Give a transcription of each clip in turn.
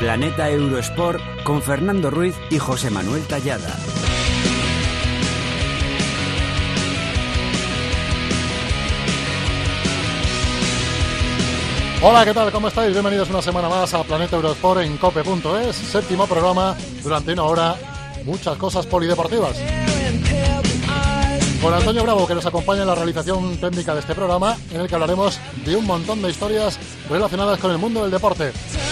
Planeta Eurosport con Fernando Ruiz y José Manuel Tallada. Hola, ¿qué tal? ¿Cómo estáis? Bienvenidos una semana más a Planeta Eurosport en cope.es, séptimo programa, durante una hora, muchas cosas polideportivas. Con Antonio Bravo, que nos acompaña en la realización técnica de este programa, en el que hablaremos de un montón de historias relacionadas con el mundo del deporte.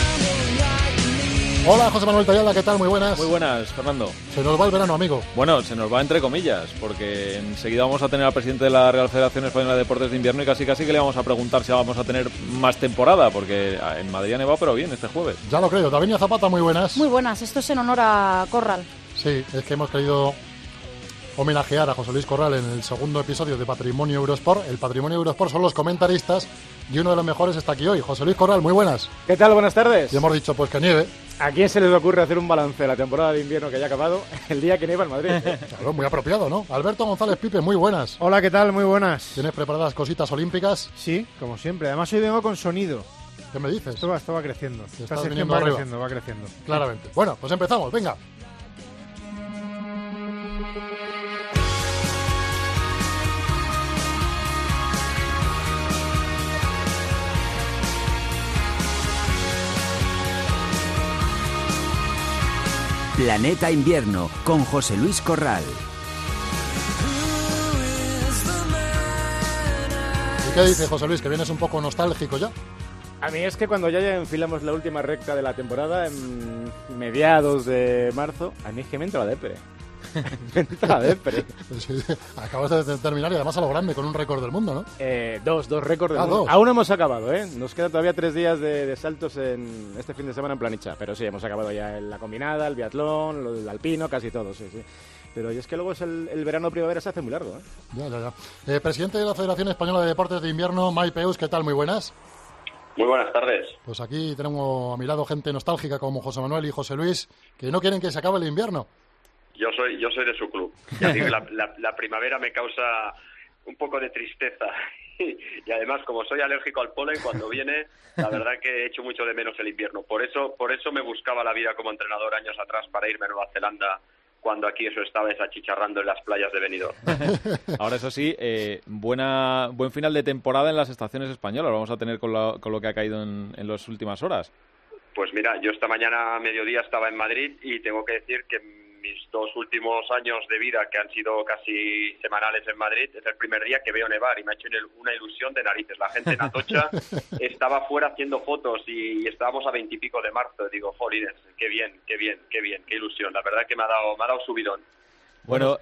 Hola, José Manuel Tallada, ¿qué tal? Muy buenas. Muy buenas, Fernando. Se nos va el verano, amigo. Bueno, se nos va entre comillas, porque enseguida vamos a tener al presidente de la Real Federación Española de Deportes de Invierno y casi que le vamos a preguntar si vamos a tener más temporada, porque en Madrid ha nevado, pero bien, este jueves. Ya lo creo. Davinia Zapata, muy buenas. Muy buenas, esto es en honor a Corral. Sí, es que hemos querido homenajear a José Luis Corral en el segundo episodio de Patrimonio Eurosport. El Patrimonio Eurosport son los comentaristas y uno de los mejores está aquí hoy. José Luis Corral, muy buenas. ¿Qué tal? Buenas tardes. Y hemos dicho, pues que nieve. ¿A quién se les ocurre hacer un balance de la temporada de invierno que ya ha acabado el día que nieva en Madrid? Claro, muy apropiado, ¿no? Alberto González Pipe, muy buenas. Hola, ¿qué tal? Muy buenas. ¿Tienes preparadas cositas olímpicas? Sí, como siempre. Además hoy vengo con sonido. ¿Qué me dices? Esto va creciendo. Esta sección va creciendo. Claramente. Bueno, pues empezamos, venga. Planeta Invierno con José Luis Corral. ¿Y qué dice José Luis? ¿Que vienes un poco nostálgico ya? A mí es que cuando ya enfilamos la última recta de la temporada, en mediados de marzo, a mí es que me entra la depre. Sí, acabas de terminar y además a lo grande, con un récord del mundo, ¿no? Dos récords del mundo. Dos. Aún no hemos acabado, ¿eh? Nos quedan todavía 3 días de saltos en este fin de semana en Planicha. Pero sí, hemos acabado ya en la combinada, el biatlón, el alpino, casi todo, sí. Pero es que luego el verano-primavera se hace muy largo, ¿eh? Ya. Presidente de la Federación Española de Deportes de Invierno, Mai Peus, ¿qué tal? Muy buenas. Muy buenas tardes. Pues aquí tenemos a mi lado gente nostálgica como José Manuel y José Luis, que no quieren que se acabe el invierno. Yo soy de su club. Ya digo, la primavera me causa un poco de tristeza. Y además, como soy alérgico al polen, cuando viene, la verdad que he hecho mucho de menos el invierno. Por eso me buscaba la vida como entrenador años atrás para irme a Nueva Zelanda, cuando aquí eso estaba achicharrando en las playas de Benidorm. Ahora, eso sí, buen final de temporada en las estaciones españolas vamos a tener con lo que ha caído en las últimas horas. Pues mira, yo esta mañana a mediodía estaba en Madrid y tengo que decir que mis 2 últimos años de vida, que han sido casi semanales en Madrid, es el primer día que veo nevar y me ha hecho una ilusión de narices. La gente en Atocha estaba fuera haciendo fotos y estábamos a 20 y pico de marzo. Digo, jolines, qué bien, qué ilusión. La verdad que me ha dado subidón. Bueno,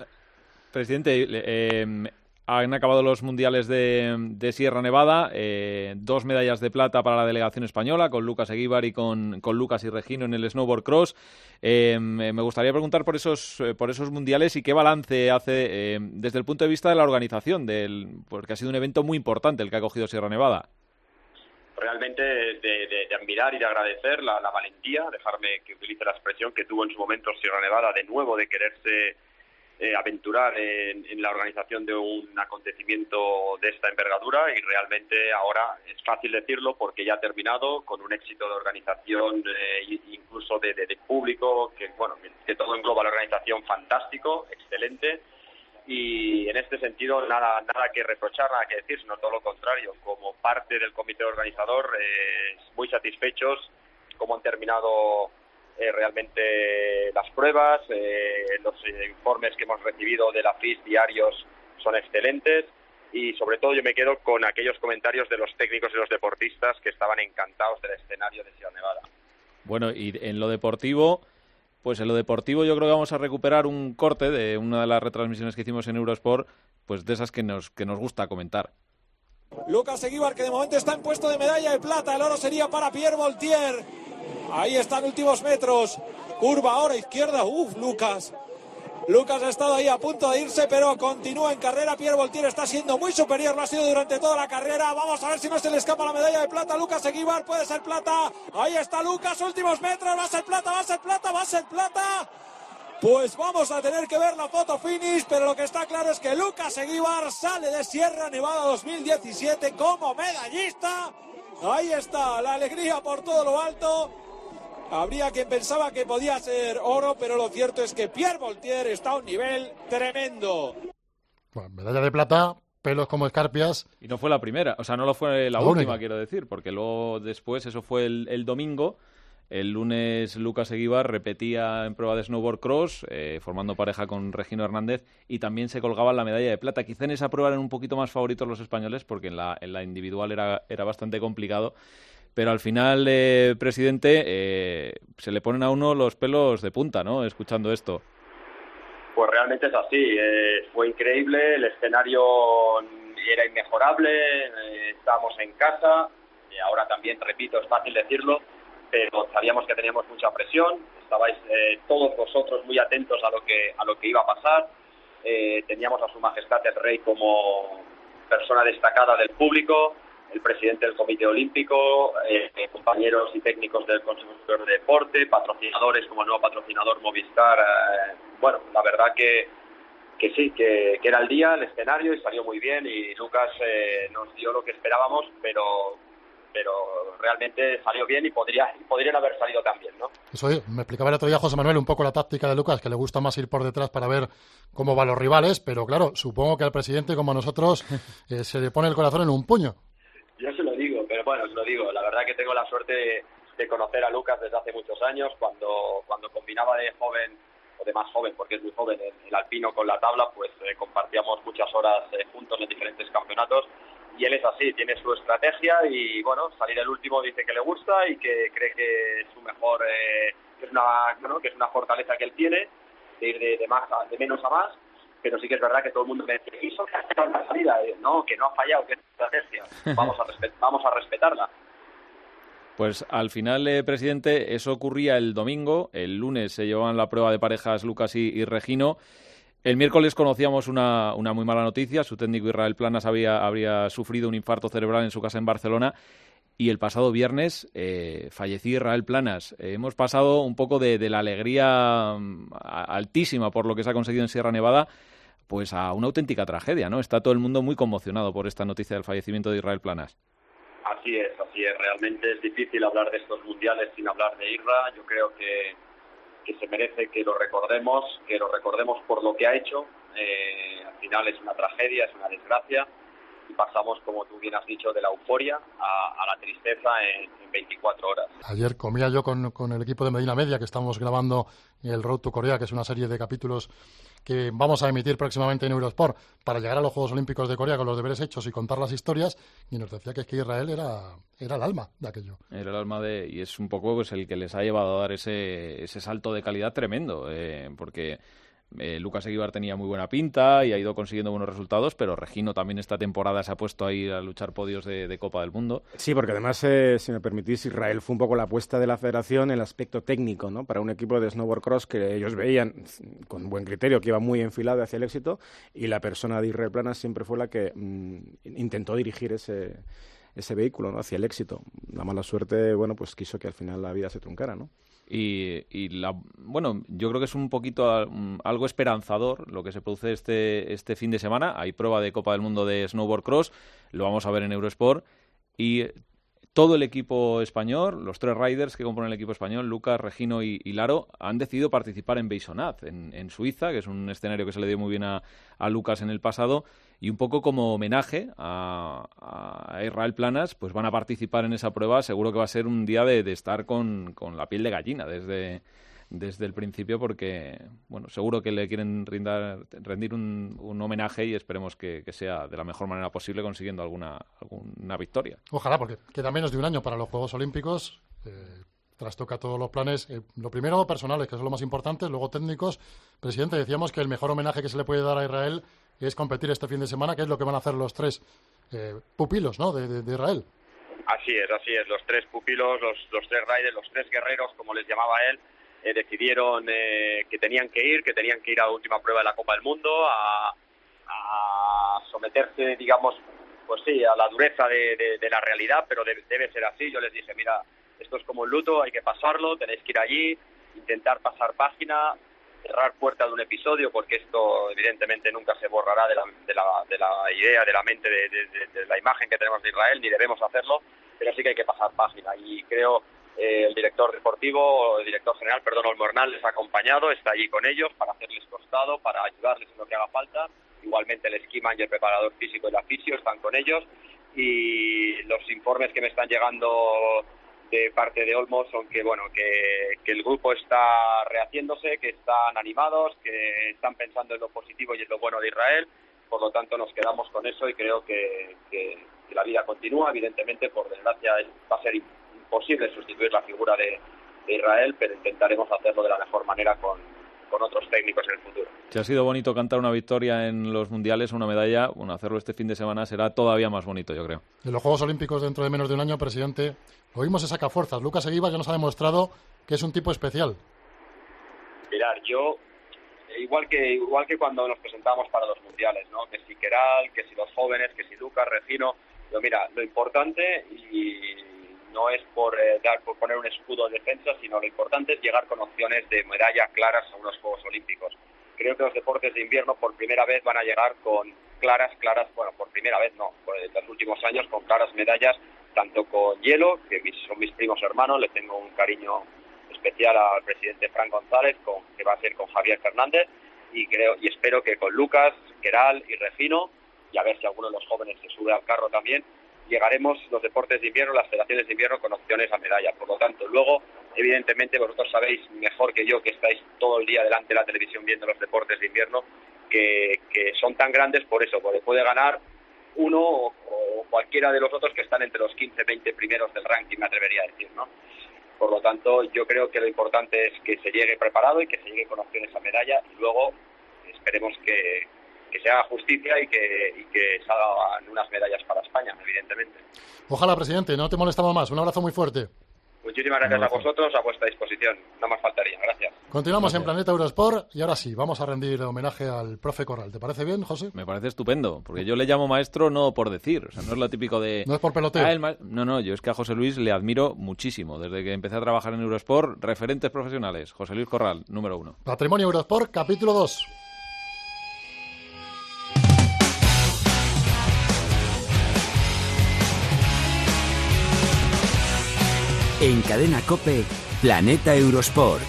presidente, han acabado los mundiales de Sierra Nevada, 2 medallas de plata para la delegación española, con Lucas Eguíbar y con Lucas y Regino en el snowboard cross. Me gustaría preguntar por esos mundiales y qué balance hace desde el punto de vista de la organización, porque ha sido un evento muy importante el que ha cogido Sierra Nevada. Realmente de admirar y de agradecer la valentía, dejarme que utilice la expresión que tuvo en su momento Sierra Nevada, de nuevo de quererse aventurar en la organización de un acontecimiento de esta envergadura, y realmente ahora es fácil decirlo porque ya ha terminado con un éxito de organización, incluso de público, que todo engloba la organización, fantástico, excelente, y en este sentido nada que reprochar, nada que decir, sino todo lo contrario. Como parte del comité organizador, muy satisfechos cómo han terminado realmente las pruebas, los informes que hemos recibido de la FIS diarios son excelentes, y sobre todo yo me quedo con aquellos comentarios de los técnicos y los deportistas que estaban encantados del escenario de Sierra Nevada. Bueno, y en lo deportivo, yo creo que vamos a recuperar un corte de una de las retransmisiones que hicimos en Eurosport, pues de esas que nos gusta comentar. Lucas Eguíbar, que de momento está en puesto de medalla de plata, el oro sería para Pierre Voltier. Ahí están últimos metros, curva ahora izquierda, Lucas ha estado ahí a punto de irse, pero continúa en carrera. Pierre Voltier está siendo muy superior, lo ha sido durante toda la carrera. Vamos a ver si no se le escapa la medalla de plata. Lucas Eguíbar, puede ser plata, ahí está Lucas, últimos metros, va a ser plata. Pues vamos a tener que ver la foto finish, pero lo que está claro es que Lucas Eguíbar sale de Sierra Nevada 2017 como medallista. Ahí está la alegría por todo lo alto. Habría quien pensaba que podía ser oro, pero lo cierto es que Pierre Voltier está a un nivel tremendo. Bueno, medalla de plata, pelos como escarpias. Y no fue la primera, o sea, no lo fue la La última, única. quiero decir, porque luego después, eso fue el domingo. El lunes Lucas Eguíbar repetía en prueba de snowboard cross, formando pareja con Regino Hernández, y también se colgaba la medalla de plata. Quizá en esa prueba eran un poquito más favoritos los españoles, porque en la individual era bastante complicado. Pero al final, presidente, se le ponen a uno los pelos de punta, ¿no?, escuchando esto. Pues realmente es así. Fue increíble, el escenario era inmejorable, estábamos en casa, y ahora también, repito, es fácil decirlo, pero sabíamos que teníamos mucha presión, estabais todos vosotros muy atentos a lo que iba a pasar, teníamos a Su Majestad el Rey como persona destacada del público, el presidente del Comité Olímpico, compañeros y técnicos del Consejo Superior de Deporte, patrocinadores como el nuevo patrocinador Movistar. Bueno, la verdad que sí, que era el día, el escenario, y salió muy bien, y Lucas nos dio lo que esperábamos, pero realmente salió bien y podrían haber salido también, ¿no? Eso me explicaba el otro día José Manuel un poco la táctica de Lucas, que le gusta más ir por detrás para ver cómo van los rivales, pero claro, supongo que al presidente, como a nosotros, se le pone el corazón en un puño. Yo se lo digo, pero bueno, se lo digo. La verdad que tengo la suerte de conocer a Lucas desde hace muchos años, cuando combinaba de joven, o de más joven, porque es muy joven, el alpino con la tabla, pues compartíamos muchas horas juntos en diferentes campeonatos, y él es así, tiene su estrategia, y bueno, salir el último dice que le gusta y que cree que es su mejor, que es una fortaleza que él tiene, de ir de menos a más. Pero sí que es verdad que todo el mundo me dice, hizo que ha una salida, no, que no ha fallado, que es estrategia, vamos a respetarla. Pues al final, presidente, eso ocurría el domingo. El lunes se llevaban la prueba de parejas Lucas y Regino. El miércoles conocíamos una muy mala noticia. Su técnico Israel Planas habría sufrido un infarto cerebral en su casa en Barcelona. Y el pasado viernes falleció Israel Planas. Hemos pasado un poco de la alegría altísima por lo que se ha conseguido en Sierra Nevada, pues a una auténtica tragedia, ¿no? Está todo el mundo muy conmocionado por esta noticia del fallecimiento de Israel Planas. Así es. Realmente es difícil hablar de estos mundiales sin hablar de Isra. Yo creo que se merece que lo recordemos por lo que ha hecho. Al final es una tragedia, es una desgracia, y pasamos, como tú bien has dicho, de la euforia a la tristeza en 24 horas. Ayer comía yo con el equipo de Medina Media, que estamos grabando el Road to Corea, que es una serie de capítulos que vamos a emitir próximamente en Eurosport para llegar a los Juegos Olímpicos de Corea con los deberes hechos y contar las historias, y nos decía que es que Israel era el alma de aquello. Era el alma y es un poco pues el que les ha llevado a dar ese salto de calidad tremendo, porque Lucas Eguíbar tenía muy buena pinta y ha ido consiguiendo buenos resultados, pero Regino también esta temporada se ha puesto ahí a luchar podios de Copa del Mundo. Sí, porque además, si me permitís, Israel fue un poco la apuesta de la federación en el aspecto técnico, ¿no? Para un equipo de snowboard cross que ellos veían con buen criterio que iba muy enfilado hacia el éxito, y la persona de Israel Planas siempre fue la que intentó dirigir ese vehículo, ¿no?, hacia el éxito. La mala suerte, bueno, pues quiso que al final la vida se truncara, ¿no? Bueno, yo creo que es un poquito algo esperanzador lo que se produce este fin de semana. Hay prueba de Copa del Mundo de Snowboard Cross, lo vamos a ver en Eurosport, y todo el equipo español, los tres riders que componen el equipo español, Lucas, Regino y Laro, han decidido participar en Beisonat, en Suiza, que es un escenario que se le dio muy bien a Lucas en el pasado, y un poco como homenaje a Israel Planas, pues van a participar en esa prueba. Seguro que va a ser un día de estar con la piel de gallina desde el principio, porque bueno, seguro que le quieren rendir un homenaje, y esperemos que sea de la mejor manera posible, consiguiendo alguna victoria. Ojalá, porque queda menos de un año para los Juegos Olímpicos. Trastoca todos los planes. Lo primero, personales, que son lo más importante, luego técnicos. Presidente, decíamos que el mejor homenaje que se le puede dar a Israel es competir este fin de semana, que es lo que van a hacer los tres pupilos, ¿no?, de Israel. Así es. Los tres pupilos, los tres riders, los tres guerreros, como les llamaba él, decidieron que tenían que ir a la última prueba de la Copa del Mundo, a someterse, digamos, pues sí, a la dureza de la realidad, pero debe ser así. Yo les dije, mira, esto es como un luto, hay que pasarlo, tenéis que ir allí, intentar pasar página, cerrar puerta de un episodio, porque esto evidentemente nunca se borrará de la idea, de la mente, de la imagen que tenemos de Israel, ni debemos hacerlo, pero sí que hay que pasar página, y creo el director general, Olmo Hernán, les ha acompañado, está allí con ellos para hacerles costado, para ayudarles en lo que haga falta. Igualmente el ski man y el preparador físico y la fisio están con ellos, y los informes que me están llegando de parte de Olmo son que el grupo está rehaciéndose, que están animados, que están pensando en lo positivo y en lo bueno de Israel. Por lo tanto, nos quedamos con eso y creo que la vida continúa. Evidentemente, por desgracia, va a ser imposible sustituir la figura de Israel, pero intentaremos hacerlo de la mejor manera con otros técnicos en el futuro. Si ha sido bonito cantar una victoria en los mundiales, una medalla, hacerlo este fin de semana será todavía más bonito, yo creo. En los Juegos Olímpicos dentro de menos de un año, presidente, lo mismo se saca fuerzas. Lucas Eguíbar ya nos ha demostrado que es un tipo especial. Mirar, yo, igual que cuando nos presentamos para los mundiales, ¿no? Que si Keral, que si los jóvenes, que si Lucas, Regino, lo importante, y no es por poner un escudo de defensa, sino lo importante es llegar con opciones de medalla claras a unos Juegos Olímpicos. Creo que los deportes de invierno por primera vez van a llegar con claras, por primera vez no, por los últimos años, con claras medallas, tanto con hielo, que son mis primos hermanos, le tengo un cariño especial al presidente Fran González, que va a ser con Javier Fernández, y espero que con Lucas, Keral y Regino, y a ver si alguno de los jóvenes se sube al carro también, llegaremos los deportes de invierno, las federaciones de invierno, con opciones a medalla. Por lo tanto, luego, evidentemente, vosotros sabéis mejor que yo, que estáis todo el día delante de la televisión viendo los deportes de invierno, que son tan grandes por eso, porque puede ganar uno o cualquiera de los otros que están entre los 15, 20 primeros del ranking, me atrevería a decir, ¿no? Por lo tanto, yo creo que lo importante es que se llegue preparado y que se llegue con opciones a medalla, y luego esperemos que se haga justicia y que salgan unas medallas para España, evidentemente. Ojalá, presidente, no te molestamos más. Un abrazo muy fuerte. Muchísimas gracias a vosotros, a vuestra disposición. No más faltaría. Gracias. Continuamos en Planeta Eurosport, y ahora sí, vamos a rendir homenaje al profe Corral. ¿Te parece bien, José? Me parece estupendo, porque yo le llamo maestro no por decir, o sea, no es lo típico de... No es por peloteo. No, yo es que a José Luis le admiro muchísimo. Desde que empecé a trabajar en Eurosport, referentes profesionales. José Luis Corral, número 1. Patrimonio Eurosport, capítulo 2. En Cadena COPE, Planeta Eurosport.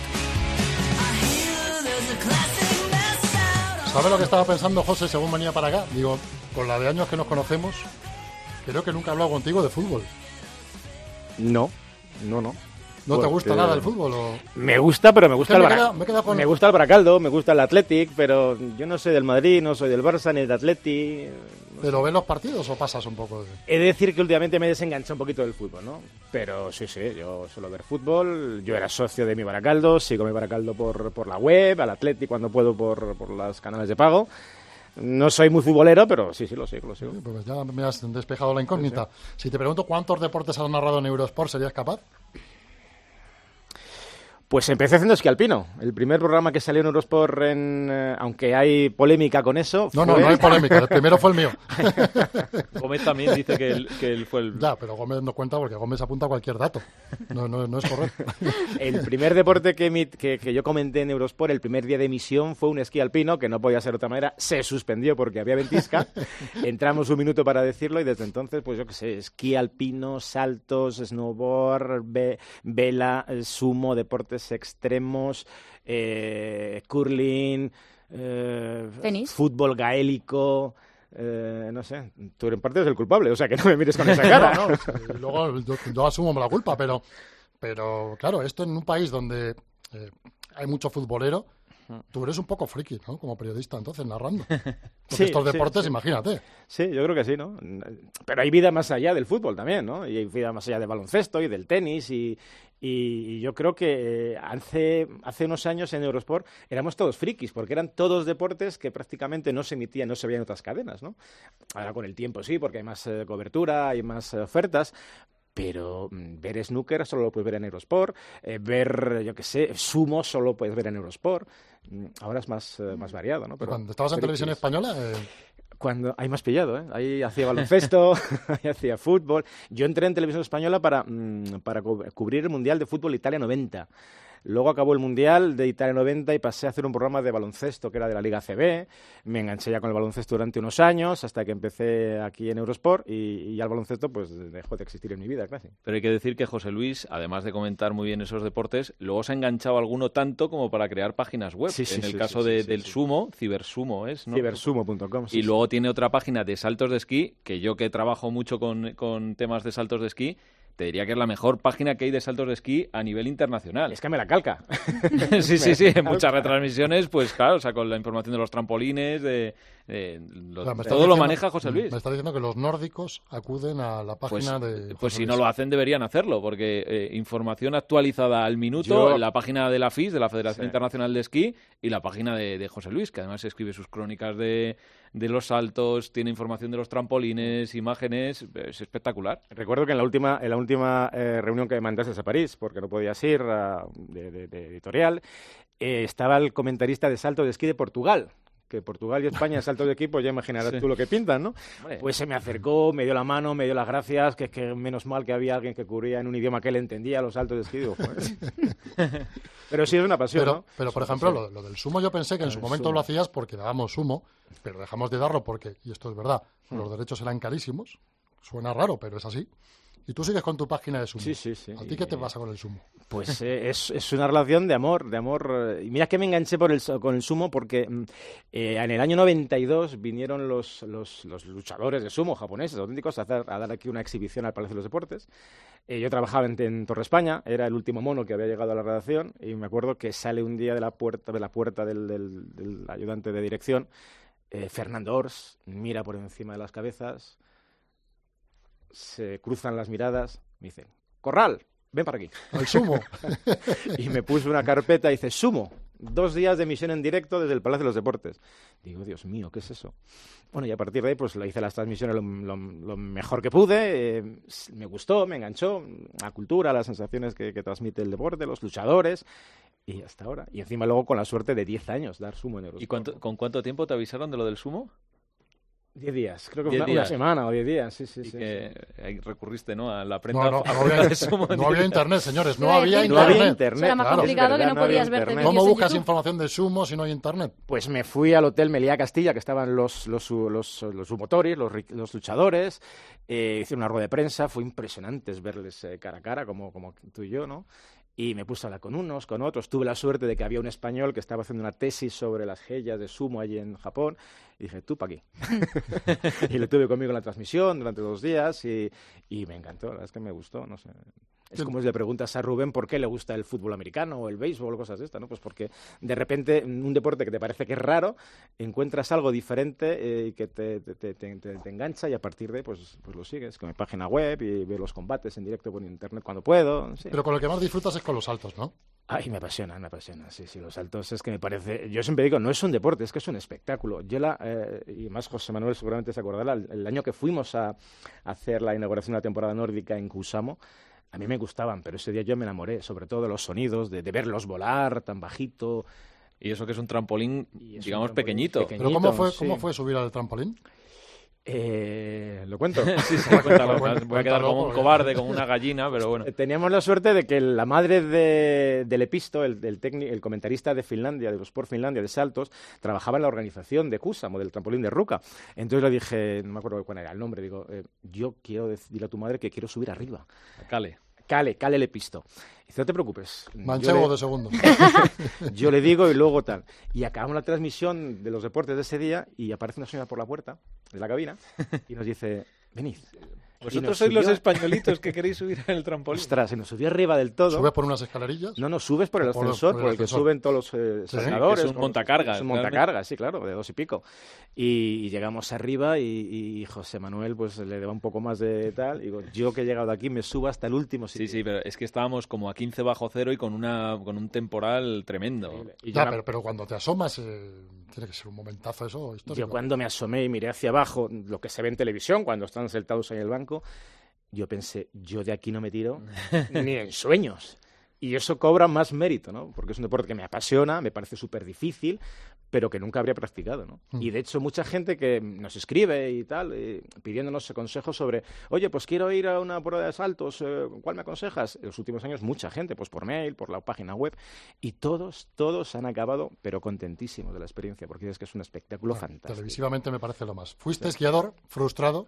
¿Sabe lo que estaba pensando, José, según venía para acá? Digo, con la de años que nos conocemos, creo que nunca he hablado contigo de fútbol. No. ¿No te gusta nada el fútbol? ¿O? Me gusta, pero me gusta me gusta el Baracaldo, me gusta el Athletic, pero yo no soy del Madrid, no soy del Barça ni del Athletic. ¿Pero ves los partidos o pasas un poco? He de decir que últimamente me he desenganchado un poquito del fútbol, ¿no? Pero sí, yo suelo ver fútbol. Yo era socio de mi Baracaldo, sigo mi Baracaldo por la web, al Athletic cuando puedo por los canales de pago. No soy muy futbolero, pero sí, lo sigo. Pues ya me has despejado la incógnita. Sí. Si te pregunto cuántos deportes has narrado en Eurosport, ¿serías capaz? Pues empecé haciendo esquí alpino. El primer programa que salió en Eurosport, aunque hay polémica con eso... No hay polémica. El primero fue el mío. Gómez también dice que él fue el... Ya, pero Gómez no cuenta porque Gómez apunta cualquier dato. No es correcto. El primer deporte que yo comenté en Eurosport, el primer día de emisión, fue un esquí alpino, que no podía ser de otra manera. Se suspendió porque había ventisca. Entramos un minuto para decirlo y desde entonces, pues yo qué sé, esquí alpino, saltos, snowboard, vela, sumo, deportes extremos, curling, tenis, fútbol gaélico, no sé, tú en parte eres el culpable, o sea que no me mires con esa cara. No, luego yo asumo la culpa, pero claro, esto en un país donde hay mucho futbolero, tú eres un poco friki, ¿no? Como periodista, entonces, narrando. Porque estos deportes, imagínate. Sí, yo creo que sí, ¿no? Pero hay vida más allá del fútbol también, ¿no? Y hay vida más allá del baloncesto y del tenis y yo creo que hace unos años en Eurosport éramos todos frikis, porque eran todos deportes que prácticamente no se emitían, no se veían en otras cadenas, ¿no? Ahora con el tiempo sí, porque hay más cobertura, hay más ofertas, pero ver snooker solo lo puedes ver en Eurosport, ver, yo qué sé, sumo solo puedes ver en Eurosport. Ahora es más variado, ¿no? Pero cuando estabas en Televisión Española... Cuando ahí me has pillado, ¿eh? Ahí hacía baloncesto, ahí hacía fútbol. Yo entré en Televisión Española para cubrir el Mundial de Fútbol Italia 90. Luego acabó el Mundial de Italia 90 y pasé a hacer un programa de baloncesto que era de la Liga ACB. Me enganché ya con el baloncesto durante unos años hasta que empecé aquí en Eurosport y ya el baloncesto pues dejó de existir en mi vida casi. Pero hay que decir que José Luis, además de comentar muy bien esos deportes, luego se ha enganchado alguno tanto como para crear páginas web. En el caso del sumo, Cibersumo es, ¿no? Cibersumo.com. Y luego tiene otra página de saltos de esquí, que yo que trabajo mucho con temas de saltos de esquí, te diría que es la mejor página que hay de saltos de esquí a nivel internacional. Es que me la calca. sí, en muchas retransmisiones, pues claro, o sea, con la información de los trampolines, todo lo maneja José Luis. Me está diciendo que los nórdicos acuden a la página de... Pues si no lo hacen, deberían hacerlo, porque información actualizada al minuto en la página de la FIS, de la Federación Internacional de Esquí, y la página de José Luis, que además escribe sus crónicas de los saltos, tiene información de los trampolines, imágenes, es espectacular. Recuerdo que en la última reunión que me mandaste a París, porque no podías ir de editorial, estaba el comentarista de salto de esquí de Portugal, que Portugal y España salto de equipo, ya imaginarás tú lo que pintan, ¿no? Hombre. Pues se me acercó, me dio la mano, me dio las gracias, que es que menos mal que había alguien que cubría en un idioma que él entendía los saltos de esquí. Digo, pues. Pero sí es una pasión, pero por ejemplo, lo del sumo yo pensé que en su momento lo hacías porque dábamos sumo, pero dejamos de darlo porque, y esto es verdad, los derechos eran carísimos. Suena raro, pero es así. Y tú sigues con tu página de sumo. Sí. ¿A ti qué te pasa con el sumo? Pues es una relación de amor. Y mira que me enganché con el sumo porque en el año 92 vinieron los luchadores de sumo japoneses auténticos a dar aquí una exhibición al Palacio de los Deportes. Yo trabajaba en Torre España, era el último mono que había llegado a la redacción y me acuerdo que sale un día de la puerta del ayudante de dirección, Fernando Ors, mira por encima de las cabezas, se cruzan las miradas, me dicen, Corral, ven para aquí. ¡Al sumo! Y me puso una carpeta y dice, sumo, 2 días de emisión en directo desde el Palacio de los Deportes. Digo, Dios mío, ¿qué es eso? Bueno, y a partir de ahí pues lo hice las transmisiones lo mejor que pude, me gustó, me enganchó, la cultura, las sensaciones que transmite el deporte, los luchadores, y hasta ahora. Y encima luego con la suerte de 10 años dar sumo en Eurosport. ¿Y con cuánto tiempo te avisaron de lo del sumo? 10 días, creo que una semana o 10 días, sí. Ahí recurriste, ¿no? A la prensa. No había internet, señores, no había internet. Era más complicado que no podías verte vídeos. ¿Cómo buscas información de sumo si no hay internet? Pues me fui al Hotel Meliá Castilla, que estaban los sumotores, los luchadores, hice una rueda de prensa, fue impresionante verles cara a cara, como tú y yo, ¿no? Y me puse a hablar con unos, con otros. Tuve la suerte de que había un español que estaba haciendo una tesis sobre las gellas de sumo allí en Japón. Y dije, tú para aquí. Y lo tuve conmigo en la transmisión durante 2 días y me encantó. La verdad es que me gustó, no sé. Es como si le preguntas a Rubén por qué le gusta el fútbol americano o el béisbol o cosas de estas, ¿no? Pues porque de repente un deporte que te parece que es raro, encuentras algo diferente y que te engancha y a partir de ahí pues lo sigues con mi página web y veo los combates en directo por internet cuando puedo. Sí. Pero con lo que más disfrutas es con los saltos, ¿no? Ay, me apasiona, sí, los saltos es que me parece, yo siempre digo, no es un deporte, es que es un espectáculo. Y más José Manuel seguramente se acordará, el año que fuimos a hacer la inauguración de la temporada nórdica en Kuusamo, a mí me gustaban, pero ese día yo me enamoré, sobre todo de los sonidos, de verlos volar tan bajito. Y eso que es un trampolín, digamos, pequeñito. ¿Pero cómo fue subir al trampolín? ¿Lo cuento? Sí, cuéntalo. Voy a quedar como un cobarde, como una gallina, pero bueno. Teníamos la suerte de que la madre de Lepisto, el comentarista de Finlandia, de Eurosport Finlandia, de saltos, trabajaba en la organización de Kuusamo, del trampolín de Ruka. Entonces le dije, no me acuerdo cuál era el nombre, digo, yo quiero decirle a tu madre que quiero subir arriba. Cale Lepisto. Dice, no te preocupes. Manchego de segundo. Yo le digo y luego tal. Y acabamos la transmisión de los deportes de ese día y aparece una señora por la puerta de la cabina y nos dice, venid. Vosotros sois los españolitos que queréis subir en el trampolín. Ostras, se nos subió arriba del todo. ¿Subes por unas escalerillas? No, subes por el ascensor, por el que suben todos los senadores. Es un montacargas. Es un montacargas, sí, claro, de 2 y pico. Y llegamos arriba y José Manuel pues le daba un poco más de tal. Y digo, yo que he llegado aquí me subo hasta el último sitio. Sí, pero es que estábamos como a 15 bajo cero y con un temporal tremendo. Y pero cuando te asomas, tiene que ser un momentazo eso histórico. Yo cuando me asomé y miré hacia abajo, lo que se ve en televisión, cuando están sentados ahí en el banco, yo pensé, yo de aquí no me tiro ni en sueños. Y eso cobra más mérito, ¿no? Porque es un deporte que me apasiona, me parece súper difícil, pero que nunca habría practicado, ¿no? Y de hecho mucha gente que nos escribe y tal, pidiéndonos consejos sobre, oye, pues quiero ir a una prueba de saltos, ¿cuál me aconsejas? En los últimos años mucha gente, pues por mail, por la página web, y todos han acabado, pero contentísimos de la experiencia, porque es que es un espectáculo fantástico. Televisivamente me parece lo más. ¿Fuiste esquiador frustrado?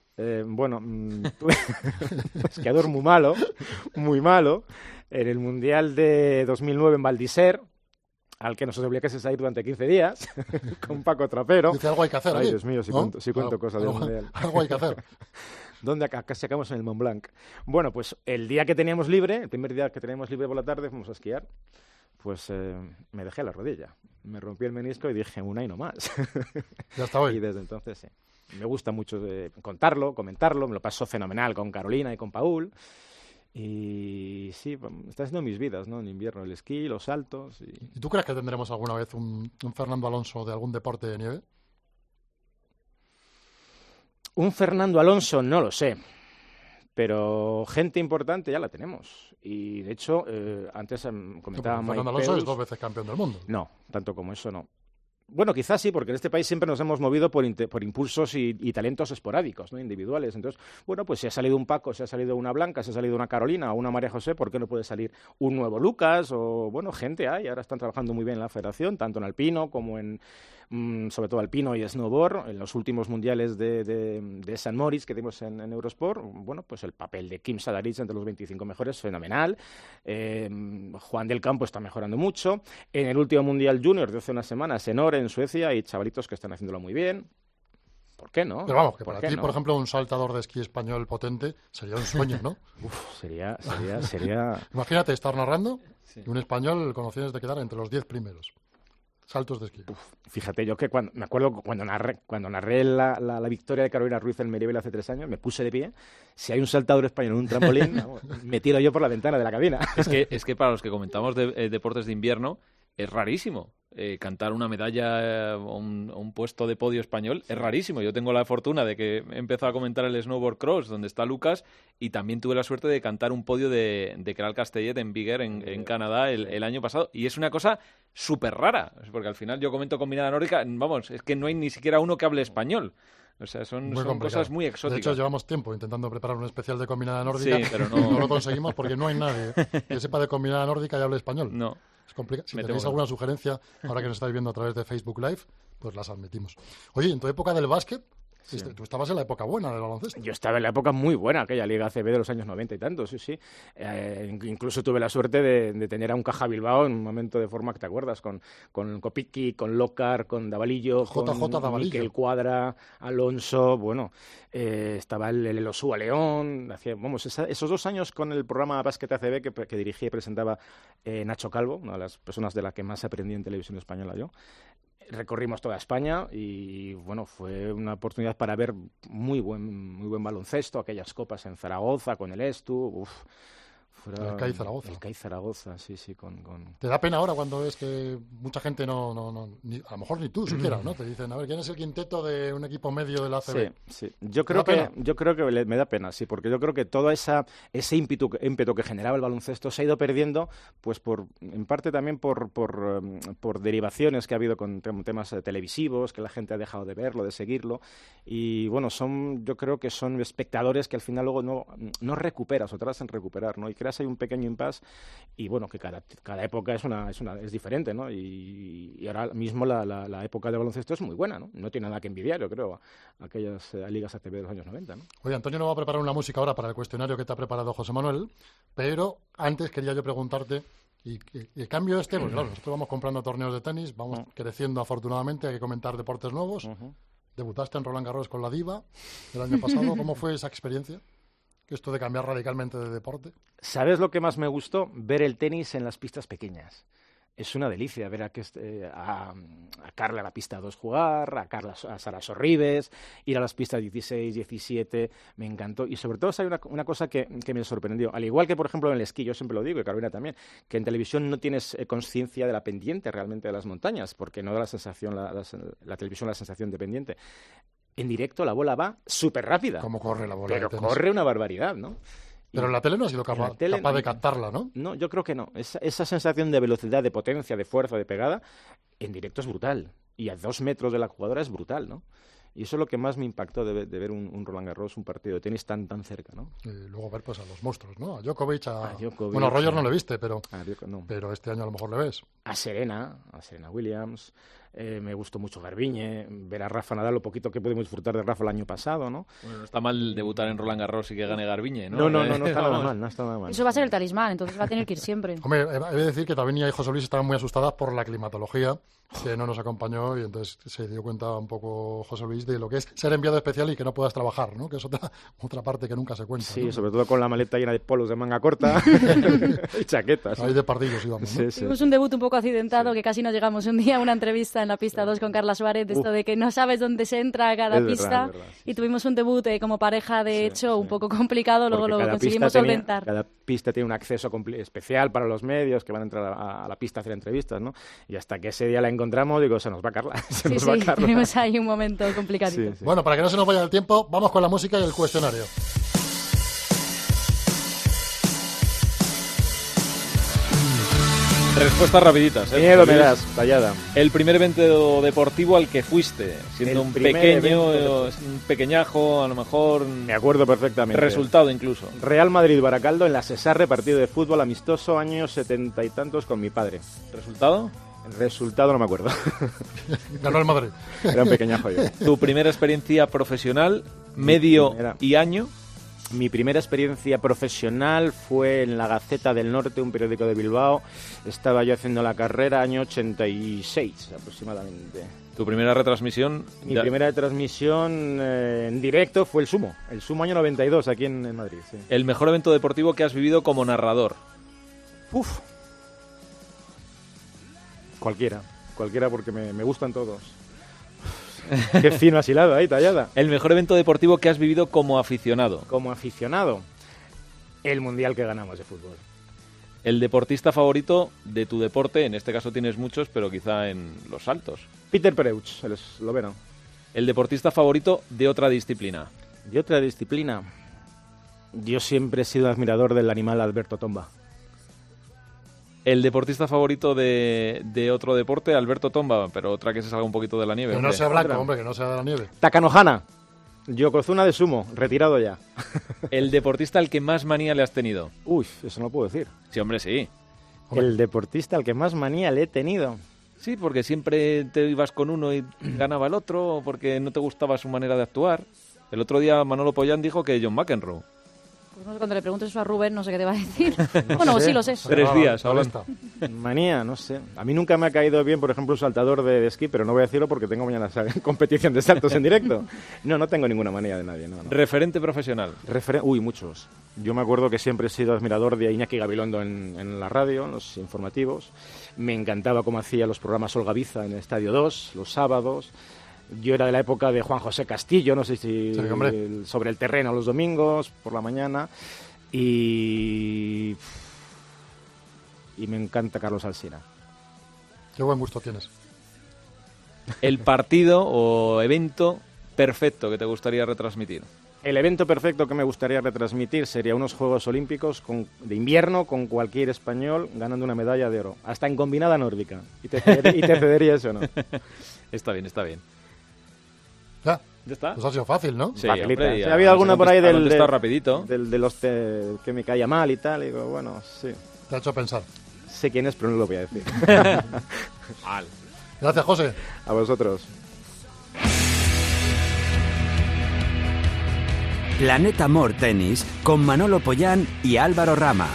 Esquiador muy malo, en el Mundial de 2009 en Val d'Isère, al que nos obligases a ir durante 15 días, con Paco Trapero. Dice, algo hay que hacer. Ay, aquí, Dios mío, si ¿no? cuento cosas del Mundial. Algo hay que hacer. ¿Dónde acá sacamos en el Mont Blanc? Bueno, pues el día que teníamos libre, el primer día que teníamos libre por la tarde, fuimos a esquiar. Pues me dejé la rodilla. Me rompí el menisco y dije, una y no más. Ya está hoy. Y desde entonces, sí. Me gusta mucho contarlo, comentarlo. Me lo paso fenomenal con Carolina y con Paul. Y sí, está haciendo mis vidas, ¿no? En invierno, el esquí, los saltos. ¿Y tú crees que tendremos alguna vez un Fernando Alonso de algún deporte de nieve? Un Fernando Alonso, no lo sé. Pero gente importante ya la tenemos. Y de hecho, antes comentaba Mike Fernando Alonso Peus. es 2 veces campeón del mundo. No, tanto como eso no. Bueno, quizás sí, porque en este país siempre nos hemos movido por impulsos y talentos esporádicos, ¿no? Individuales. Entonces, bueno, pues si ha salido un Paco, si ha salido una Blanca, si ha salido una Carolina o una María José, ¿por qué no puede salir un nuevo Lucas? O, bueno, gente hay. Ahora están trabajando muy bien en la federación, tanto en alpino como en, sobre todo alpino y snowboard. En los últimos mundiales de San Moritz que dimos en Eurosport, bueno, pues el papel de Kim Sadarich entre los 25 mejores, fenomenal. Juan del Campo está mejorando mucho. En el último Mundial Junior de hace unas semanas, en Suecia, hay chavalitos que están haciéndolo muy bien. ¿Por qué no? Pero vamos, que para ti, por ejemplo, un saltador de esquí español potente sería un sueño, ¿no? Sería... Imagínate estar narrando y un español con opciones de quedar entre los 10 primeros saltos de esquí. Fíjate, yo que me acuerdo cuando narré la victoria de Carolina Ruiz en Merivel hace 3 años, me puse de pie. Si hay un saltador español en un trampolín, me tiro yo por la ventana de la cabina. Es que para los que comentamos deportes de invierno, es rarísimo. Cantar una medalla o un puesto de podio español es rarísimo. Yo tengo la fortuna de que he empezado a comentar el snowboard cross, donde está Lucas, y también tuve la suerte de cantar un podio de Keral Castellet en Bigger, en Canadá, el año pasado. Y es una cosa súper rara, porque al final yo comento combinada nórdica, vamos, es que no hay ni siquiera uno que hable español. O sea, son cosas muy exóticas. De hecho, llevamos tiempo intentando preparar un especial de combinada nórdica, sí, pero no lo conseguimos porque no hay nadie que sepa de combinada nórdica y hable español. No. Es complicado. Si tenéis alguna sugerencia, ahora que nos estáis viendo a través de Facebook Live, pues las admitimos. Oye, en tu época del básquet, sí. Tú estabas en la época buena del baloncesto. Yo estaba en la época muy buena, aquella Liga ACB de los años 90 y tantos, sí. Incluso tuve la suerte de tener a un Caja Bilbao en un momento de forma que te acuerdas, con Kopicki, con Lócar, con Davalillo, con Miquel Cuadra, Alonso, bueno, estaba el Osúa León, esos 2 años con el programa Básquet ACB que dirigía y presentaba Nacho Calvo, una de las personas de las que más aprendí en televisión española yo. Recorrimos toda España y bueno, fue una oportunidad para ver muy buen baloncesto, aquellas copas en Zaragoza con el Estu, el CAI Zaragoza. El CAI Zaragoza, sí, con... ¿Te da pena ahora cuando ves que mucha gente a lo mejor ni tú siquiera, ¿no? Te dicen, a ver, ¿quién es el quinteto de un equipo medio de la ACB? Sí. Yo creo que me da pena, sí, porque yo creo que todo ese ímpetu que generaba el baloncesto se ha ido perdiendo, pues en parte también por derivaciones que ha habido con temas televisivos, que la gente ha dejado de verlo, de seguirlo, y bueno, yo creo que son espectadores que al final luego no recuperas o tratas en recuperar, ¿no? Y creas hay un pequeño impasse y bueno, que cada época es diferente, ¿no? Y ahora mismo la época de baloncesto es muy buena, ¿no? No tiene nada que envidiar, yo creo, a aquellas ligas ACB de los años 90, ¿no? Oye, Antonio nos va a preparar una música ahora para el cuestionario que te ha preparado José Manuel, pero antes quería yo preguntarte, y el cambio pues claro, nosotros vamos comprando torneos de tenis, vamos creciendo afortunadamente, hay que comentar deportes nuevos. Debutaste en Roland Garros con la Diva el año pasado, ¿cómo fue esa experiencia? Esto de cambiar radicalmente de deporte. ¿Sabes lo que más me gustó? Ver el tenis en las pistas pequeñas. Es una delicia ver a Carla a la pista 2 jugar, a Sara Sorribes, ir a las pistas 16, 17, me encantó. Y sobre todo hay una cosa que me sorprendió. Al igual que, por ejemplo, en el esquí, yo siempre lo digo, y Carolina también, que en televisión no tienes conciencia de la pendiente realmente de las montañas, porque no da la sensación, la televisión la sensación de pendiente. En directo la bola va súper rápida. ¿Cómo corre la bola? Pero corre una barbaridad, ¿no? Pero en la tele no ha sido capaz de captarla, ¿no? No, yo creo que no. Esa sensación de velocidad, de potencia, de fuerza, de pegada, en directo es brutal. Y a 2 metros de la jugadora es brutal, ¿no? Y eso es lo que más me impactó de ver un Roland Garros, un partido de tenis tan cerca, ¿no? Y luego ver pues a los monstruos, ¿no? A Djokovic, Djokovic, bueno, a Roger no le viste, pero no. Pero este año a lo mejor le ves. A Serena Williams, me gustó mucho Garbiñe, ver a Rafa Nadal, lo poquito que pudimos disfrutar de Rafa el año pasado, ¿no? Bueno, no está mal debutar en Roland Garros y que gane Garbiñe, No ¿no? está nada mal. Eso va a ser el talismán, entonces va a tener que ir siempre. Hombre, he de decir que también ella y José Luis estaban muy asustadas por la climatología, que no nos acompañó, y entonces se dio cuenta un poco José Luis de lo que es ser enviado especial y que no puedas trabajar, ¿no? Que es otra parte que nunca se cuenta. Sí, ¿no? Sobre todo con la maleta llena de polos de manga corta y chaquetas. Ahí de pardillos íbamos, ¿no? Sí. Tuvimos un debut un poco accidentado, que casi nos llegamos un día a una entrevista en la pista 2 con Carla Suárez, de esto de que no sabes dónde se entra a cada pista, verdad, y tuvimos un debut como pareja, de hecho, un poco complicado, luego lo conseguimos solventar. Cada pista tiene un acceso especial para los medios que van a entrar a la pista a hacer entrevistas, ¿no? Y hasta que ese día la encontramos, digo, se nos va Carla. Tuvimos ahí un momento complicadito. Sí. Bueno, para que no se nos vaya el tiempo, vamos con la música y el cuestionario. Respuestas rapiditas, ¿eh? Miedo me das, tallada. El primer evento deportivo al que fuiste, siendo un pequeñajo, a lo mejor... Me acuerdo perfectamente. Resultado incluso. Real Madrid-Baracaldo en la Sesarre, partido de fútbol amistoso, años 70 y tantos con mi padre. ¿Resultado? El resultado no me acuerdo. Ganó el Madrid. Era un pequeñajo yo. ¿Tu primera experiencia profesional, medio y año? Mi primera experiencia profesional fue en la Gaceta del Norte, un periódico de Bilbao. Estaba yo haciendo la carrera, año 86 aproximadamente. ¿Tu primera retransmisión? Mi primera transmisión en directo fue el Sumo año 92, aquí en Madrid. Sí. ¿El mejor evento deportivo que has vivido como narrador? Cualquiera porque me gustan todos. Qué fino has hilado ahí, tallada. ¿El mejor evento deportivo que has vivido como aficionado? Como aficionado, el Mundial que ganamos de fútbol. ¿El deportista favorito de tu deporte? En este caso tienes muchos, pero quizá en los saltos. Peter Preuch, el esloveno. ¿El deportista favorito de otra disciplina? De otra disciplina, yo siempre he sido admirador del animal Alberto Tomba. ¿El deportista favorito de otro deporte? Alberto Tomba, pero otra que se salga un poquito de la nieve. Que no sea blanco, hombre, que no sea de la nieve. Takanohana, Yokozuna de sumo, retirado ya. ¿El deportista al que más manía le has tenido? Uy, eso no puedo decir. Sí, hombre, sí. El deportista al que más manía le he tenido. Sí, porque siempre te ibas con uno y ganaba el otro, o porque no te gustaba su manera de actuar. El otro día Manolo Pollán dijo que John McEnroe. Pues no sé, cuando le preguntes eso a Rubén, no sé qué te va a decir. Bueno, sí lo sé. 3 días, hablando. Manía, no sé. A mí nunca me ha caído bien, por ejemplo, un saltador de esquí, pero no voy a decirlo porque tengo mañana competición de saltos en directo. No tengo ninguna manía de nadie. No. ¿Referente profesional? Uy, muchos. Yo me acuerdo que siempre he sido admirador de Iñaki Gabilondo en la radio, en los informativos. Me encantaba cómo hacía los programas Olga Biza en el Estadio 2, los sábados. Yo era de la época de Juan José Castillo, no sé si sobre el terreno los domingos, por la mañana. Y me encanta Carlos Alsina. Qué buen gusto tienes. ¿El partido o evento perfecto que te gustaría retransmitir? El evento perfecto que me gustaría retransmitir sería unos Juegos Olímpicos de invierno con cualquier español ganando una medalla de oro, hasta en combinada nórdica. Y te cedería eso, ¿no? Está bien, está bien. ¿Ya está? Pues ha sido fácil, ¿no? Sí, hombre, ha habido alguna por ahí de los que me caía mal y tal, y digo, bueno, sí. Te ha hecho pensar. Sé quién es, pero no lo voy a decir. Mal. Gracias, José. A vosotros. Planeta Amor Tenis con Manolo Pollán y Álvaro Rama.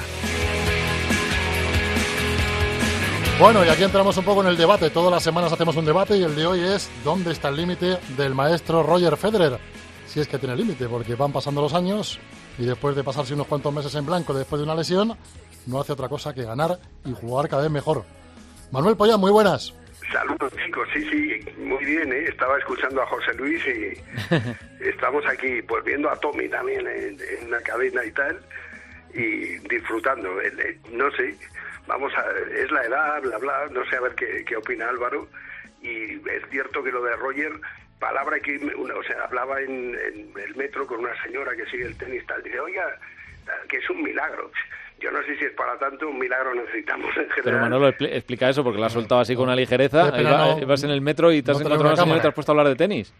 Bueno, y aquí entramos un poco en el debate. Todas las semanas hacemos un debate y el de hoy es ¿dónde está el límite del maestro Roger Federer? Si es que tiene límite, porque van pasando los años y después de pasarse unos cuantos meses en blanco después de una lesión, no hace otra cosa que ganar y jugar cada vez mejor. Manuel Pollán, muy buenas. Saludos, chicos. Sí, muy bien, ¿eh? Estaba escuchando a José Luis y estamos aquí pues viendo a Tommy también en la cadena y tal, y disfrutando. No sé, es la edad, bla, bla, no sé a ver qué opina Álvaro, y es cierto que lo de Roger, palabra que, hablaba en el metro con una señora que sigue el tenis tal, dice, oiga, que es un milagro. Yo no sé si es para tanto, un milagro necesitamos en general. Pero Manolo, explica eso, porque lo has soltado así con una ligereza. Ibas en el metro y te has encontrado una señora y te has puesto a hablar de tenis.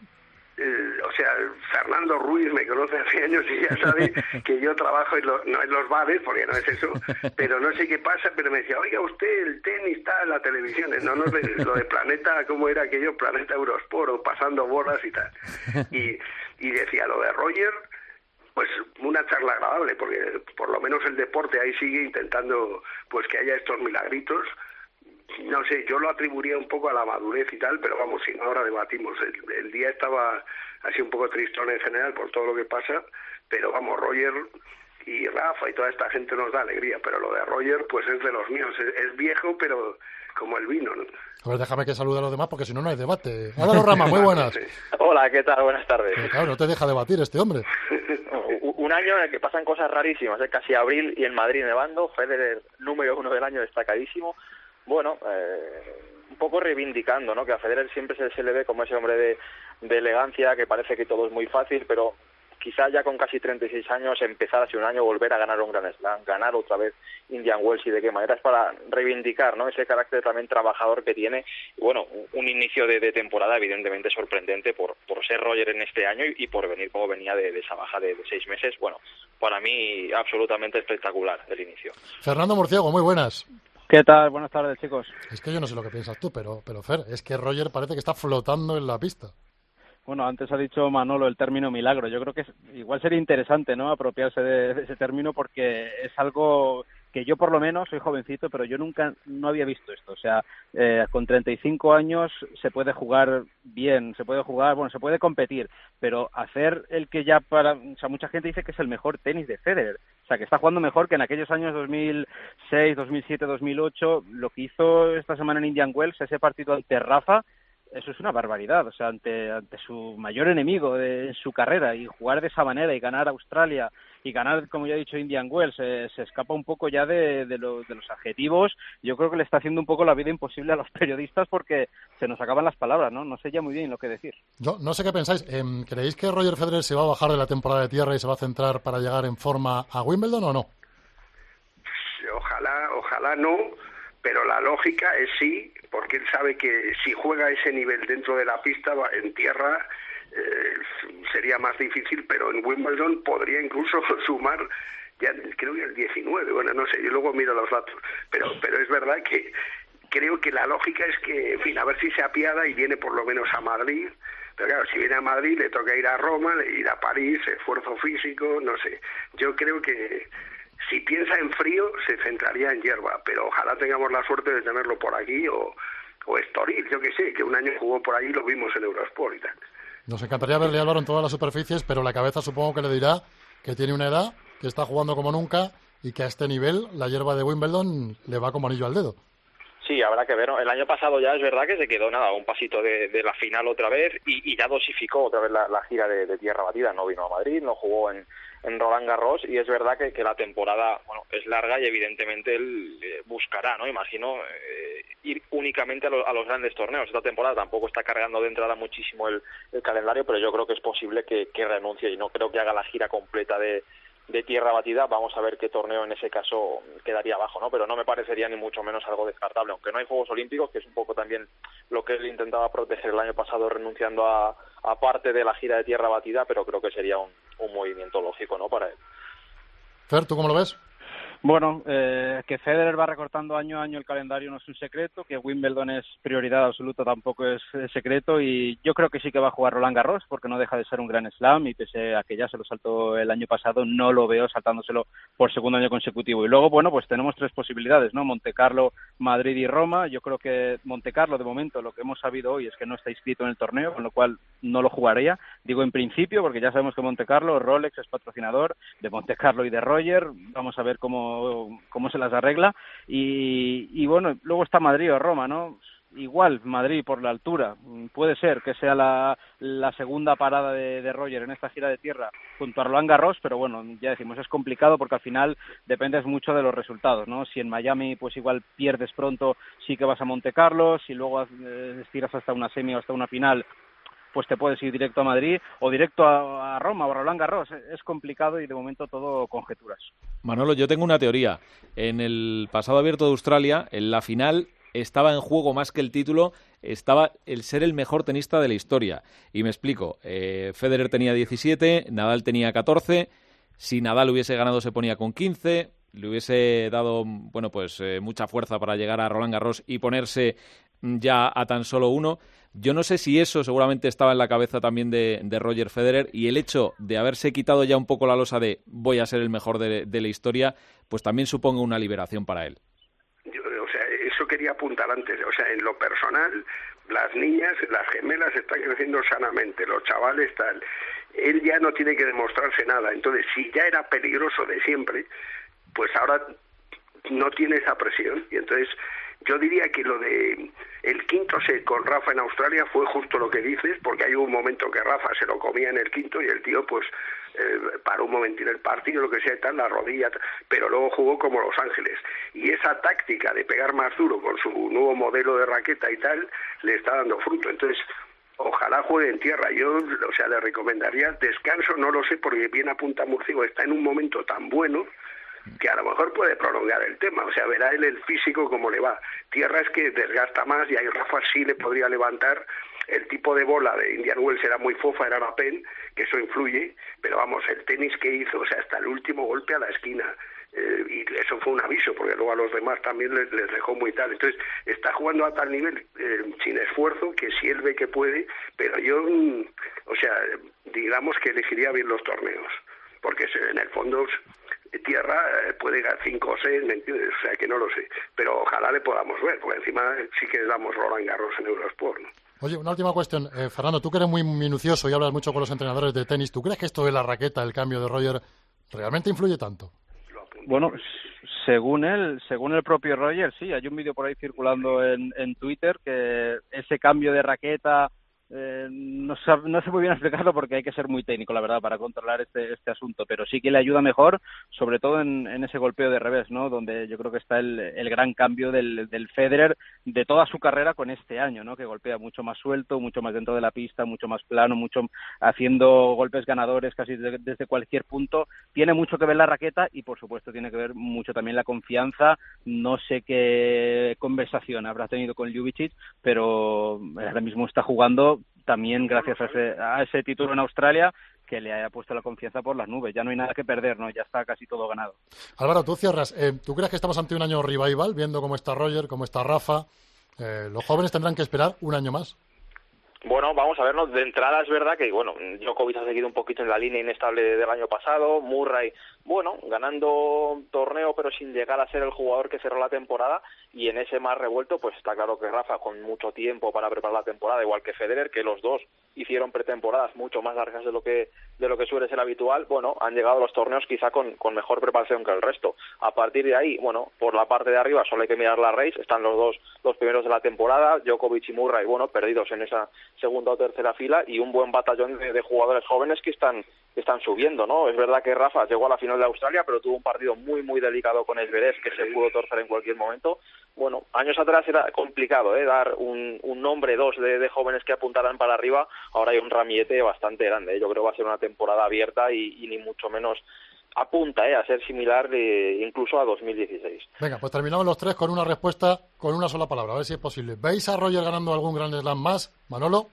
O sea, Fernando Ruiz me conoce hace años y ya sabe que yo trabajo no en los bares, porque no es eso, pero no sé qué pasa, pero me decía, oiga, usted el tenis está en la televisión, no lo de Planeta, ¿cómo era aquello? Planeta Eurosport, o pasando bolas y tal. Y decía, lo de Roger, pues una charla agradable, porque por lo menos el deporte ahí sigue intentando pues que haya estos milagritos. No sé, yo lo atribuiría un poco a la madurez y tal, pero vamos, si no, ahora debatimos. El día estaba así un poco tristón en general por todo lo que pasa, pero vamos, Roger y Rafa y toda esta gente nos da alegría, pero lo de Roger pues es de los míos, es viejo, pero como el vino, ¿no? A ver, déjame que salude a los demás, porque si no, no hay debate. Álvaro Rama, muy buenas. Hola, ¿qué tal? Buenas tardes. Pero claro, no te deja debatir este hombre. Un año en el que pasan cosas rarísimas, casi abril y en Madrid nevando, Federer número 1 del año destacadísimo. Bueno, un poco reivindicando, ¿no? Que a Federer siempre se le ve como ese hombre de elegancia, que parece que todo es muy fácil, pero quizá ya con casi 36 años empezar hace un año, volver a ganar un Grand Slam, ganar otra vez Indian Wells, y de qué manera es para reivindicar, ¿no? Ese carácter también trabajador que tiene. Y bueno, un inicio de temporada evidentemente sorprendente por ser Roger en este año y por venir como venía de esa baja de 6 meses. Bueno, para mí absolutamente espectacular el inicio. Fernando Murciego, muy buenas. ¿Qué tal? Buenas tardes, chicos. Es que yo no sé lo que piensas tú, pero Fer, es que Roger parece que está flotando en la pista. Bueno, antes ha dicho Manolo el término milagro. Yo creo que igual sería interesante, ¿no?, apropiarse de ese término, porque es algo que yo, por lo menos, soy jovencito, pero yo no había visto esto. O sea, con 35 años se puede jugar bien, se puede competir, pero hacer el que ya o sea, mucha gente dice que es el mejor tenis de Federer. O sea, que está jugando mejor que en aquellos años 2006, 2007, 2008. Lo que hizo esta semana en Indian Wells, ese partido ante Rafa, eso es una barbaridad. O sea, ante su mayor enemigo en su carrera, y jugar de esa manera y ganar Australia y ganar, como ya he dicho, Indian Wells, se escapa un poco ya de los adjetivos. Yo creo que le está haciendo un poco la vida imposible a los periodistas, porque se nos acaban las palabras, ¿no? No sé ya muy bien lo que decir. Yo no sé qué pensáis. ¿Creéis que Roger Federer se va a bajar de la temporada de tierra y se va a centrar para llegar en forma a Wimbledon o no? Ojalá no, pero la lógica es sí, porque él sabe que si juega a ese nivel dentro de la pista, en tierra, sería más difícil, pero en Wimbledon podría incluso sumar, ya creo que el 19, bueno, no sé, yo luego miro los datos, pero es verdad que creo que la lógica es que, en fin, a ver si se apiada y viene por lo menos a Madrid. Pero claro, si viene a Madrid le toca ir a Roma, ir a París, esfuerzo físico, no sé. Yo creo que si piensa en frío se centraría en hierba, pero ojalá tengamos la suerte de tenerlo por aquí, o Estoril, yo que sé, que un año jugó por ahí y lo vimos en Eurosport y tal. Nos encantaría verle a Álvaro en todas las superficies, pero la cabeza supongo que le dirá que tiene una edad, que está jugando como nunca y que a este nivel la hierba de Wimbledon le va como anillo al dedo. Sí, habrá que ver, ¿no? El año pasado ya es verdad que se quedó un pasito de la final otra vez y ya dosificó otra vez la gira de tierra batida. No vino a Madrid, no jugó en Roland Garros, y es verdad que la temporada, bueno, es larga y evidentemente él buscará, ¿no? Imagino ir únicamente a los grandes torneos. Esta temporada tampoco está cargando de entrada muchísimo el calendario, pero yo creo que es posible que renuncie, y no creo que haga la gira completa de tierra batida. Vamos a ver qué torneo en ese caso quedaría abajo, ¿no? Pero no me parecería ni mucho menos algo descartable, aunque no hay Juegos Olímpicos, que es un poco también lo que él intentaba proteger el año pasado, renunciando a parte de la gira de tierra batida, pero creo que sería un movimiento lógico, ¿no?, para él. Fer, ¿tú cómo lo ves? Bueno, que Federer va recortando año a año el calendario no es un secreto, que Wimbledon es prioridad absoluta tampoco es secreto, y yo creo que sí que va a jugar Roland Garros, porque no deja de ser un Grand Slam, y pese a que ya se lo saltó el año pasado, no lo veo saltándoselo por segundo año consecutivo. Y luego, bueno, pues tenemos 3 posibilidades, ¿no? Montecarlo, Madrid y Roma. Yo creo que Montecarlo, de momento, lo que hemos sabido hoy es que no está inscrito en el torneo, con lo cual no lo jugaría. Digo en principio, porque ya sabemos que Montecarlo, Rolex es patrocinador de Montecarlo y de Roger. Vamos a ver cómo se las arregla, y bueno, luego está Madrid o Roma, ¿no? Igual Madrid por la altura, puede ser que sea la segunda parada de Roger en esta gira de tierra junto a Roland Garros, pero bueno, ya decimos, es complicado porque al final dependes mucho de los resultados, ¿no? Si en Miami pues igual pierdes pronto, sí que vas a Montecarlo. Si luego estiras hasta una semi o hasta una final, pues te puedes ir directo a Madrid o directo a Roma o a Roland Garros. Es complicado y de momento todo conjeturas. Manolo, yo tengo una teoría. En el pasado Abierto de Australia, en la final, estaba en juego más que el título, estaba el ser el mejor tenista de la historia. Y me explico. Federer tenía 17, Nadal tenía 14. Si Nadal hubiese ganado se ponía con 15. Le hubiese dado mucha fuerza para llegar a Roland Garros y ponerse ya a tan solo 1. Yo no sé si eso seguramente estaba en la cabeza también de Roger Federer, y el hecho de haberse quitado ya un poco la losa de voy a ser el mejor de la historia, pues también supongo una liberación para él. Eso quería apuntar antes. En lo personal, las niñas, las gemelas están creciendo sanamente, los chavales tal. Él ya no tiene que demostrarse nada. Entonces, si ya era peligroso de siempre, pues ahora no tiene esa presión. Y entonces yo diría que lo de el quinto set con Rafa en Australia fue justo lo que dices, porque hay un momento que Rafa se lo comía en el quinto y el tío pues paró un momentín el partido, lo que sea, tal, la rodilla, pero luego jugó como Los Ángeles. Y esa táctica de pegar más duro con su nuevo modelo de raqueta y tal, le está dando fruto. Entonces, ojalá juegue en tierra. Yo, le recomendaría descanso, no lo sé, porque bien apunta Murcigo, está en un momento tan bueno que a lo mejor puede prolongar el tema. Verá él el físico cómo le va. Tierra es que desgasta más y ahí Rafa sí le podría levantar. El tipo de bola de Indian Wells era muy fofa, era la pen, que eso influye, pero vamos, el tenis que hizo, hasta el último golpe a la esquina, y eso fue un aviso, porque luego a los demás también les dejó muy tal. Entonces, está jugando a tal nivel, sin esfuerzo, que si él ve que puede, pero yo, digamos que elegiría bien los torneos, porque en el fondo tierra puede ganar 5 o 6, ¿me entiendes? Que no lo sé, pero ojalá le podamos ver, porque encima sí que damos Roland Garros en Eurosport, ¿no? Oye, una última cuestión. Fernando, tú que eres muy minucioso y hablas mucho con los entrenadores de tenis, ¿tú crees que esto de la raqueta, el cambio de Roger, realmente influye tanto? Bueno, según el propio Roger, sí. Hay un vídeo por ahí circulando en Twitter que ese cambio de raqueta no sé muy bien explicarlo porque hay que ser muy técnico, la verdad, para controlar este asunto, pero sí que le ayuda mejor, sobre todo en ese golpeo de revés, ¿no? Donde yo creo que está el gran cambio del Federer de toda su carrera con este año, ¿no? Que golpea mucho más suelto, mucho más dentro de la pista, mucho más plano, mucho haciendo golpes ganadores casi desde cualquier punto. Tiene mucho que ver la raqueta y, por supuesto, tiene que ver mucho también la confianza. No sé qué conversación habrá tenido con Ljubicic, pero ahora mismo está jugando también gracias a ese título en Australia, que le haya puesto la confianza por las nubes. Ya no hay nada que perder, ¿no? Ya está casi todo ganado. Álvaro, tú cierras. ¿Tú crees que estamos ante un año revival, viendo cómo está Roger, cómo está Rafa? ¿Los jóvenes tendrán que esperar un año más? Bueno, vamos a vernos. De entrada es verdad que, Djokovic ha seguido un poquito en la línea inestable del año pasado. Murray, ganando torneo, pero sin llegar a ser el jugador que cerró la temporada. Y en ese más revuelto, pues está claro que Rafa, con mucho tiempo para preparar la temporada, igual que Federer, que los dos hicieron pretemporadas mucho más largas de lo que suele ser habitual, han llegado a los torneos quizá con mejor preparación que el resto. A partir de ahí, por la parte de arriba solo hay que mirar la race, están los primeros de la temporada, Djokovic y Murray, perdidos en esa segunda o tercera fila, y un buen batallón de jugadores jóvenes que están subiendo, ¿no? Es verdad que Rafa llegó a la final de Australia, pero tuvo un partido muy, muy delicado con Zverev, que se pudo torcer en cualquier momento. Años atrás era complicado, dar un nombre, dos de jóvenes que apuntaran para arriba. Ahora hay un ramillete bastante grande, Yo creo que va a ser una temporada abierta y ni mucho menos apunta a ser similar incluso a 2016. Venga, pues terminamos los tres con una respuesta con una sola palabra, a ver si es posible. ¿Veis a Roger ganando algún Grand Slam más? ¿Manolo?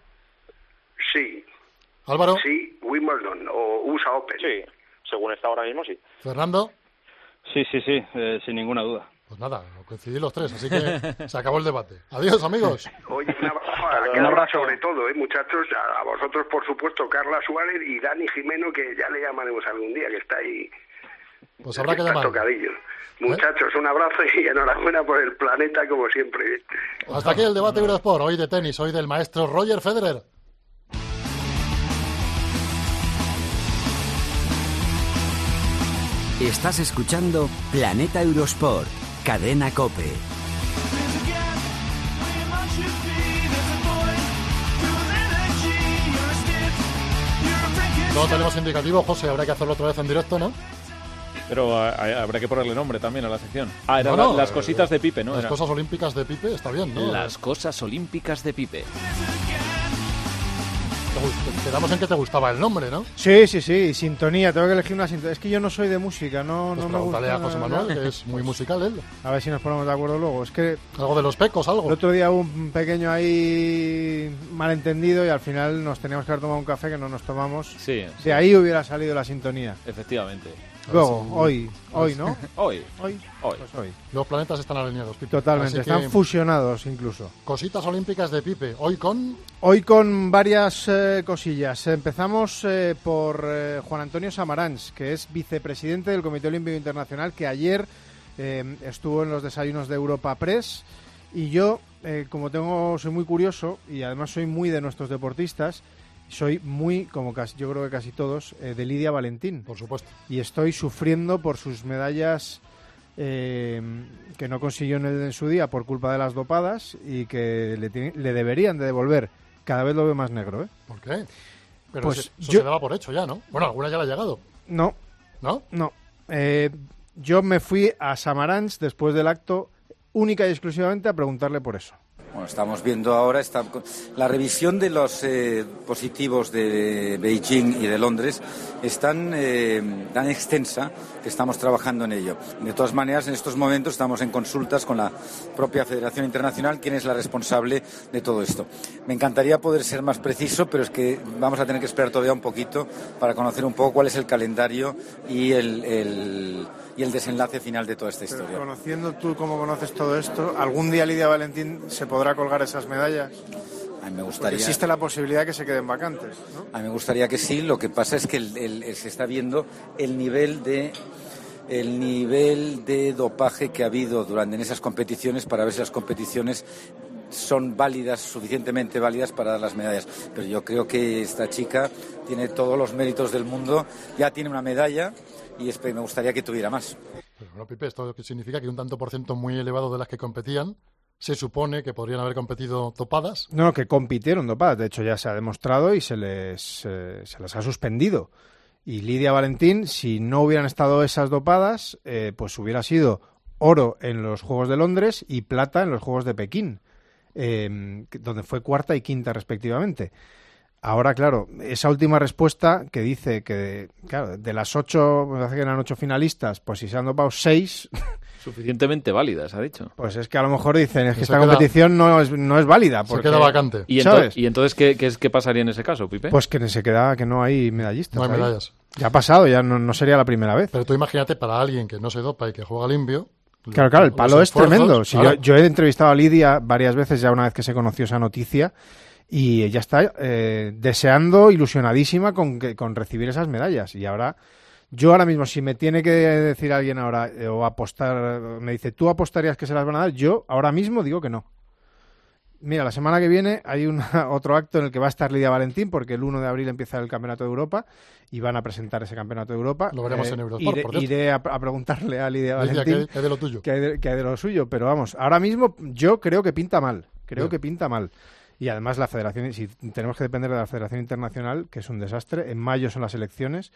Sí. ¿Álvaro? Sí, Wimbledon o USA Open. Sí, según está ahora mismo, sí. ¿Fernando? Sí, sin ninguna duda. Pues nada, coincidí los tres, así que se acabó el debate. Adiós, amigos. Oye, un abrazo sobre todo, muchachos, a vosotros, por supuesto, Carla Suárez y Dani Jimeno, que ya le llamaremos algún día, que está ahí. Pues habrá que llamar. Tocadillo. Muchachos, un abrazo y enhorabuena por el planeta, como siempre. Hasta aquí el debate Eurosport, hoy de tenis, hoy del maestro Roger Federer. Estás escuchando Planeta Eurosport, cadena COPE. No tenemos indicativo, José, habrá que hacerlo otra vez en directo, ¿no? Pero habrá que ponerle nombre también a la sección. Eran las cositas de Pipe, ¿no? Las cosas olímpicas de Pipe, está bien, ¿no? Las cosas olímpicas de Pipe. quedamos en que te gustaba el nombre, ¿no? Sí, sintonía, tengo que elegir una sintonía. Es que yo no soy de música, no me gusta. Pregúntale a José Manuel, que es muy musical él. A ver si nos ponemos de acuerdo luego. Es que algo de los Pecos, algo. El otro día hubo un pequeño ahí malentendido y al final nos teníamos que haber tomado un café que no nos tomamos. Sí. De ahí hubiera salido la sintonía. Efectivamente. Luego, hoy, ¿no? Hoy. Pues hoy. Los planetas están alineados, Pipe. Totalmente, están fusionados incluso. Cositas olímpicas de Pipe. Hoy con varias cosillas. Empezamos por Juan Antonio Samaranch, que es vicepresidente del Comité Olímpico Internacional, que ayer estuvo en los desayunos de Europa Press. Y yo, soy muy curioso y además soy muy de nuestros deportistas, soy muy, como yo creo que casi todos, de Lidia Valentín. Por supuesto. Y estoy sufriendo por sus medallas que no consiguió en su día por culpa de las dopadas y que le deberían de devolver. Cada vez lo veo más negro, ¿eh? ¿Por qué? Pero pues eso se daba por hecho ya, ¿no? Bueno, alguna ya le ha llegado. No. ¿No? No. Yo me fui a Samaranch después del acto única y exclusivamente a preguntarle por eso. Bueno, estamos viendo ahora la revisión de los positivos de Beijing y de Londres es tan extensa que estamos trabajando en ello. De todas maneras, en estos momentos estamos en consultas con la propia Federación Internacional, quien es la responsable de todo esto. Me encantaría poder ser más preciso, pero es que vamos a tener que esperar todavía un poquito para conocer un poco cuál es el calendario y el desenlace final de toda esta historia. Pero conociendo tú cómo conoces todo esto, ¿algún día Lidia Valentín se podrá colgar esas medallas? A mí me gustaría. Porque existe la posibilidad de que se queden vacantes, ¿no? A mí me gustaría que sí. Lo que pasa es que se está viendo el nivel de dopaje que ha habido en esas competiciones para ver si las competiciones son válidas, suficientemente válidas para dar las medallas. Pero yo creo que esta chica tiene todos los méritos del mundo, ya tiene una medalla y me gustaría que tuviera más. Pero bueno, Pipe, esto significa que un tanto por ciento muy elevado de las que competían se supone que podrían haber competido dopadas. No, que compitieron dopadas. De hecho, ya se ha demostrado y se les ha suspendido. Y Lidia Valentín, si no hubieran estado esas dopadas, pues hubiera sido oro en los Juegos de Londres y plata en los Juegos de Pekín, donde fue cuarta y quinta respectivamente. Ahora, claro, esa última respuesta que dice que, claro, de las 8, me parece que eran 8 finalistas, pues si se han dopado 6... Suficientemente válidas, ha dicho. Pues es que a lo mejor dicen, es que esta competición no es válida. Porque, se queda vacante. ¿Y entonces ¿qué pasaría en ese caso, Pipe? Pues que se queda, que no hay medallistas. No hay medallas. Ya ha pasado, ya no sería la primera vez. Pero tú imagínate para alguien que no se dopa y que juega limpio... Claro, el palo es tremendo. Si claro. Yo he entrevistado a Lidia varias veces ya una vez que se conoció esa noticia y ella está deseando, ilusionadísima con recibir esas medallas. Y yo ahora mismo, si me tiene que decir alguien ahora o apostar, me dice, ¿tú apostarías que se las van a dar? Yo ahora mismo digo que no. Mira, la semana que viene hay otro acto en el que va a estar Lidia Valentín, porque el 1 de abril empieza el Campeonato de Europa y van a presentar ese Campeonato de Europa. Lo veremos en Eurosport, por cierto. Iré a preguntarle a Lidia Valentín ¿qué hay de lo tuyo? ¿Qué hay de lo suyo? Pero vamos, ahora mismo yo creo que pinta mal. Que pinta mal. Y además la Federación, si tenemos que depender de la Federación Internacional, que es un desastre, en mayo son las elecciones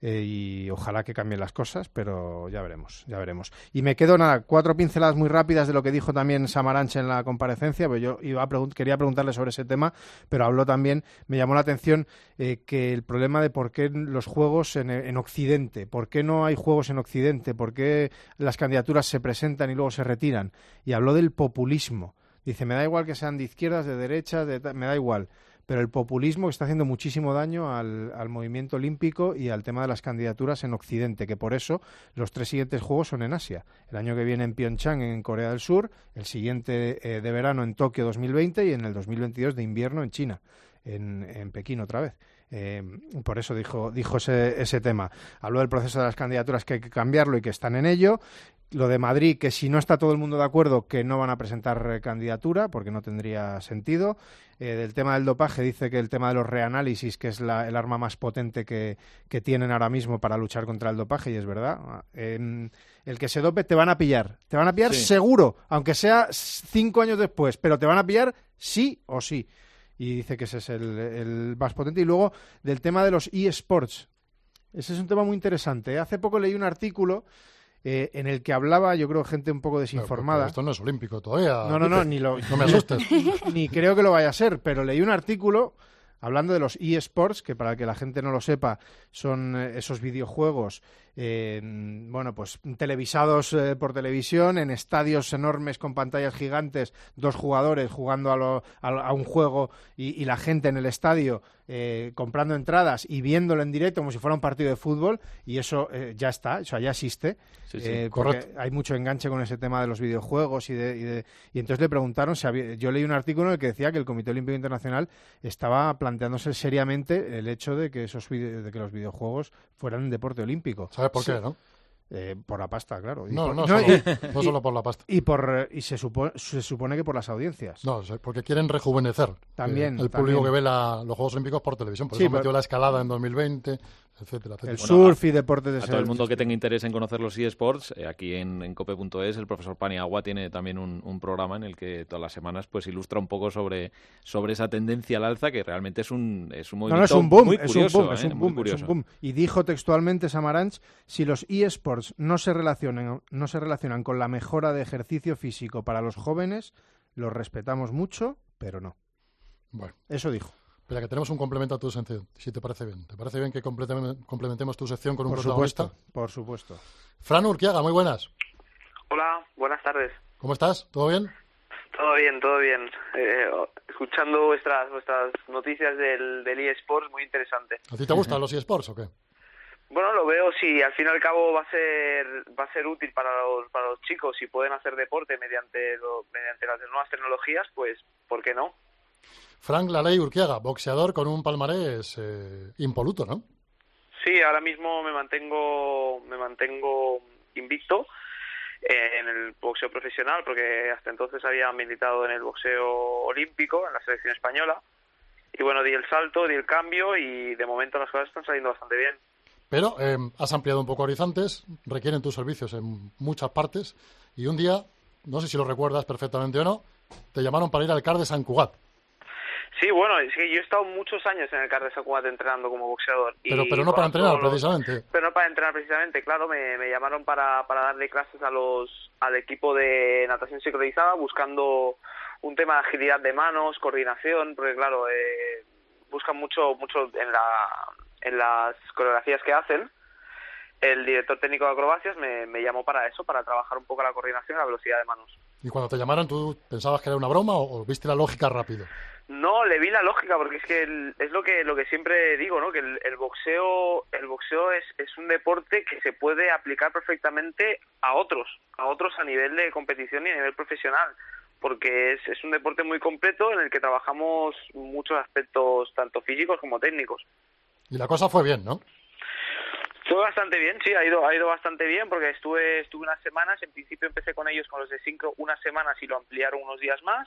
y ojalá que cambien las cosas, pero ya veremos. Y me quedo 4 pinceladas muy rápidas de lo que dijo también Samaranch en la comparecencia, pues yo quería preguntarle sobre ese tema, pero habló también, me llamó la atención que el problema de por qué los juegos en Occidente, por qué no hay juegos en Occidente, por qué las candidaturas se presentan y luego se retiran, y habló del populismo. Dice, me da igual que sean de izquierdas, de derechas, me da igual. Pero el populismo está haciendo muchísimo daño al movimiento olímpico y al tema de las candidaturas en Occidente, que por eso los 3 siguientes Juegos son en Asia. El año que viene en Pyeongchang, en Corea del Sur, el siguiente de verano en Tokio 2020 y en el 2022 de invierno en China, en Pekín otra vez. Por eso dijo ese tema. Habló del proceso de las candidaturas, que hay que cambiarlo y que están en ello. Lo de Madrid, que si no está todo el mundo de acuerdo, que no van a presentar candidatura, porque no tendría sentido. Del tema del dopaje, dice que el tema de los reanálisis, que es el arma más potente que tienen ahora mismo para luchar contra el dopaje, y es verdad. El que se dope te van a pillar sí. Seguro, aunque sea 5 años después, pero te van a pillar sí o sí. Y dice que ese es el más potente. Y luego, del tema de los eSports. Ese es un tema muy interesante. Hace poco leí un artículo en el que hablaba, yo creo, gente un poco desinformada. Pero esto no es olímpico todavía. No, no me asustes. Ni creo que lo vaya a ser, pero leí un artículo hablando de los eSports, que para que la gente no lo sepa, son esos videojuegos bueno, pues televisados por televisión, en estadios enormes con pantallas gigantes, 2 jugadores jugando a un juego y la gente en el estadio comprando entradas y viéndolo en directo como si fuera un partido de fútbol, y eso ya está, o sea, ya existe. Sí, porque hay mucho enganche con ese tema de los videojuegos y entonces le preguntaron yo leí un artículo en el que decía que el Comité Olímpico Internacional estaba planteándose seriamente el hecho de que los videojuegos fueran un deporte olímpico. ¿Sabes por qué, no? Por la pasta, claro. No solo por la pasta. Y se supone que por las audiencias. No, porque quieren rejuvenecer también el público que ve los Juegos Olímpicos por televisión. Por eso metió la escalada en 2020, etcétera. El surf y deportes de a todo el mundo que tenga interés en conocer los eSports, aquí en cope.es el profesor Paniagua tiene también un programa en el que todas las semanas pues ilustra un poco sobre esa tendencia al alza, que realmente es un movimiento es un boom, muy curioso. Es un boom. Y dijo textualmente Samaranch: si los eSports no se relacionan con la mejora de ejercicio físico para los jóvenes, los respetamos mucho, pero no. Bueno. Eso dijo. Espera, que tenemos un complemento a tu sección, si te parece bien. ¿Te parece bien que complementemos tu sección con un por protagonista? Supuesto, por supuesto. Fran Urquiaga, muy buenas. Hola, buenas tardes. ¿Cómo estás? ¿Todo bien? Todo bien, todo bien. Escuchando vuestras noticias del eSports, muy interesante. ¿A ti te gustan los eSports o qué? Bueno, lo veo, si al fin y al cabo va a ser útil para los chicos, si pueden hacer deporte mediante las nuevas tecnologías, pues ¿por qué no? Frank Laley Urquiaga, boxeador con un palmarés impoluto, ¿no? Sí, ahora mismo me mantengo invicto en el boxeo profesional, porque hasta entonces había militado en el boxeo olímpico, en la selección española, y bueno, di el salto, di el cambio, y de momento las cosas están saliendo bastante bien. Pero has ampliado un poco horizontes, requieren tus servicios en muchas partes, y un día, no sé si lo recuerdas perfectamente o no, te llamaron para ir al CAR de Sant Cugat. Sí, bueno, es que yo he estado muchos años en el CAR de Sant Cugat entrenando como boxeador. Pero no para entrenar, precisamente. Pero no para entrenar, precisamente, claro, me llamaron para darle clases al equipo de natación sincronizada, buscando un tema de agilidad de manos, coordinación, porque claro, buscan mucho en las coreografías que hacen. El director técnico de acrobacias me llamó para eso, para trabajar un poco la coordinación y la velocidad de manos. ¿Y cuando te llamaron, tú pensabas que era una broma o viste la lógica rápido? No, le vi la lógica, porque es que es lo que siempre digo, ¿no? Que el boxeo es un deporte que se puede aplicar perfectamente a otros a nivel de competición y a nivel profesional, porque es un deporte muy completo en el que trabajamos muchos aspectos tanto físicos como técnicos. Y la cosa fue bien, ¿no? Fue bastante bien, sí, ha ido bastante bien, porque estuve unas semanas. En principio empecé con ellos, con los de sincro, unas semanas, y lo ampliaron unos días más.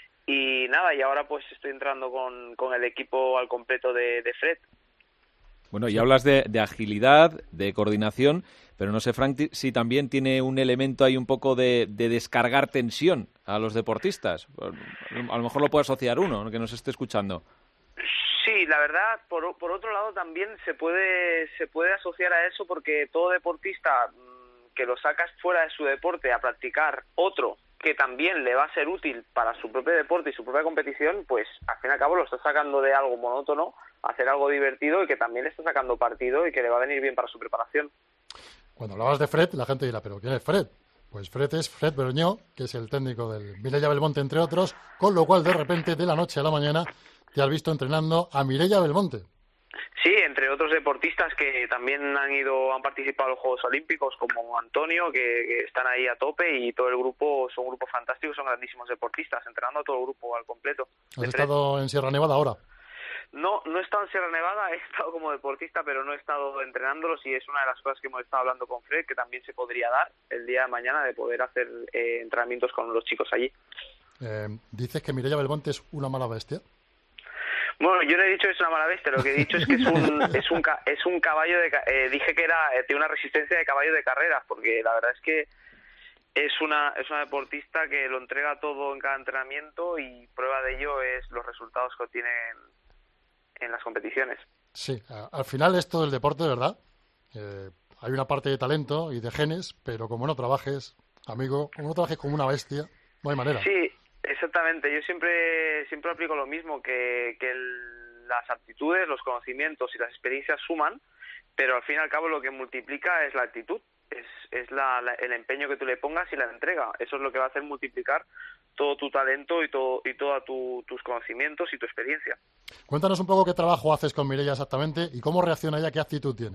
Y nada, y ahora pues estoy entrando con el equipo al completo de Fred. Bueno, y hablas de agilidad, de coordinación, pero no sé, Frank, si también tiene un elemento ahí un poco de descargar tensión a los deportistas. A lo mejor lo puede asociar uno, que nos esté escuchando. Sí, la verdad, por otro lado también se puede asociar a eso, porque todo deportista que lo sacas fuera de su deporte a practicar otro que también le va a ser útil para su propio deporte y su propia competición, pues al fin y al cabo lo está sacando de algo monótono a hacer algo divertido y que también le está sacando partido y que le va a venir bien para su preparación. Cuando hablabas de Fred, la gente dirá, ¿pero quién es Fred? Pues Fred es Fred Berñó, que es el técnico del Mireia Belmonte, entre otros, con lo cual de repente, de la noche a la mañana, te has visto entrenando a Mireia Belmonte. Sí, entre otros deportistas que también han participado en los Juegos Olímpicos, como Antonio, que están ahí a tope, y todo el grupo, son un grupo fantástico, son grandísimos deportistas, entrenando a todo el grupo al completo. ¿Has estado en Sierra Nevada ahora? No he estado en Sierra Nevada, he estado como deportista, pero no he estado entrenándolos, y es una de las cosas que hemos estado hablando con Fred, que también se podría dar el día de mañana, de poder hacer entrenamientos con los chicos allí. ¿Dices que Mireia Belmonte es una mala bestia? Bueno, yo no he dicho que es una mala bestia, lo que he dicho es que es un caballo dije que tiene una resistencia de caballo de carreras, porque la verdad es que es una deportista que lo entrega todo en cada entrenamiento, y prueba de ello es los resultados que obtiene en las competiciones. Sí, al final esto del deporte, ¿verdad? Hay una parte de talento y de genes, pero como no trabajes, amigo, como no trabajes como una bestia, no hay manera. Sí, exactamente. Yo siempre aplico lo mismo, que las aptitudes, los conocimientos y las experiencias suman, pero al fin y al cabo lo que multiplica es la actitud, es el empeño que tú le pongas y la entrega. Eso es lo que va a hacer multiplicar todo tu talento y todos tus conocimientos y tu experiencia. Cuéntanos un poco qué trabajo haces con Mireia exactamente y cómo reacciona ella, qué actitud tiene.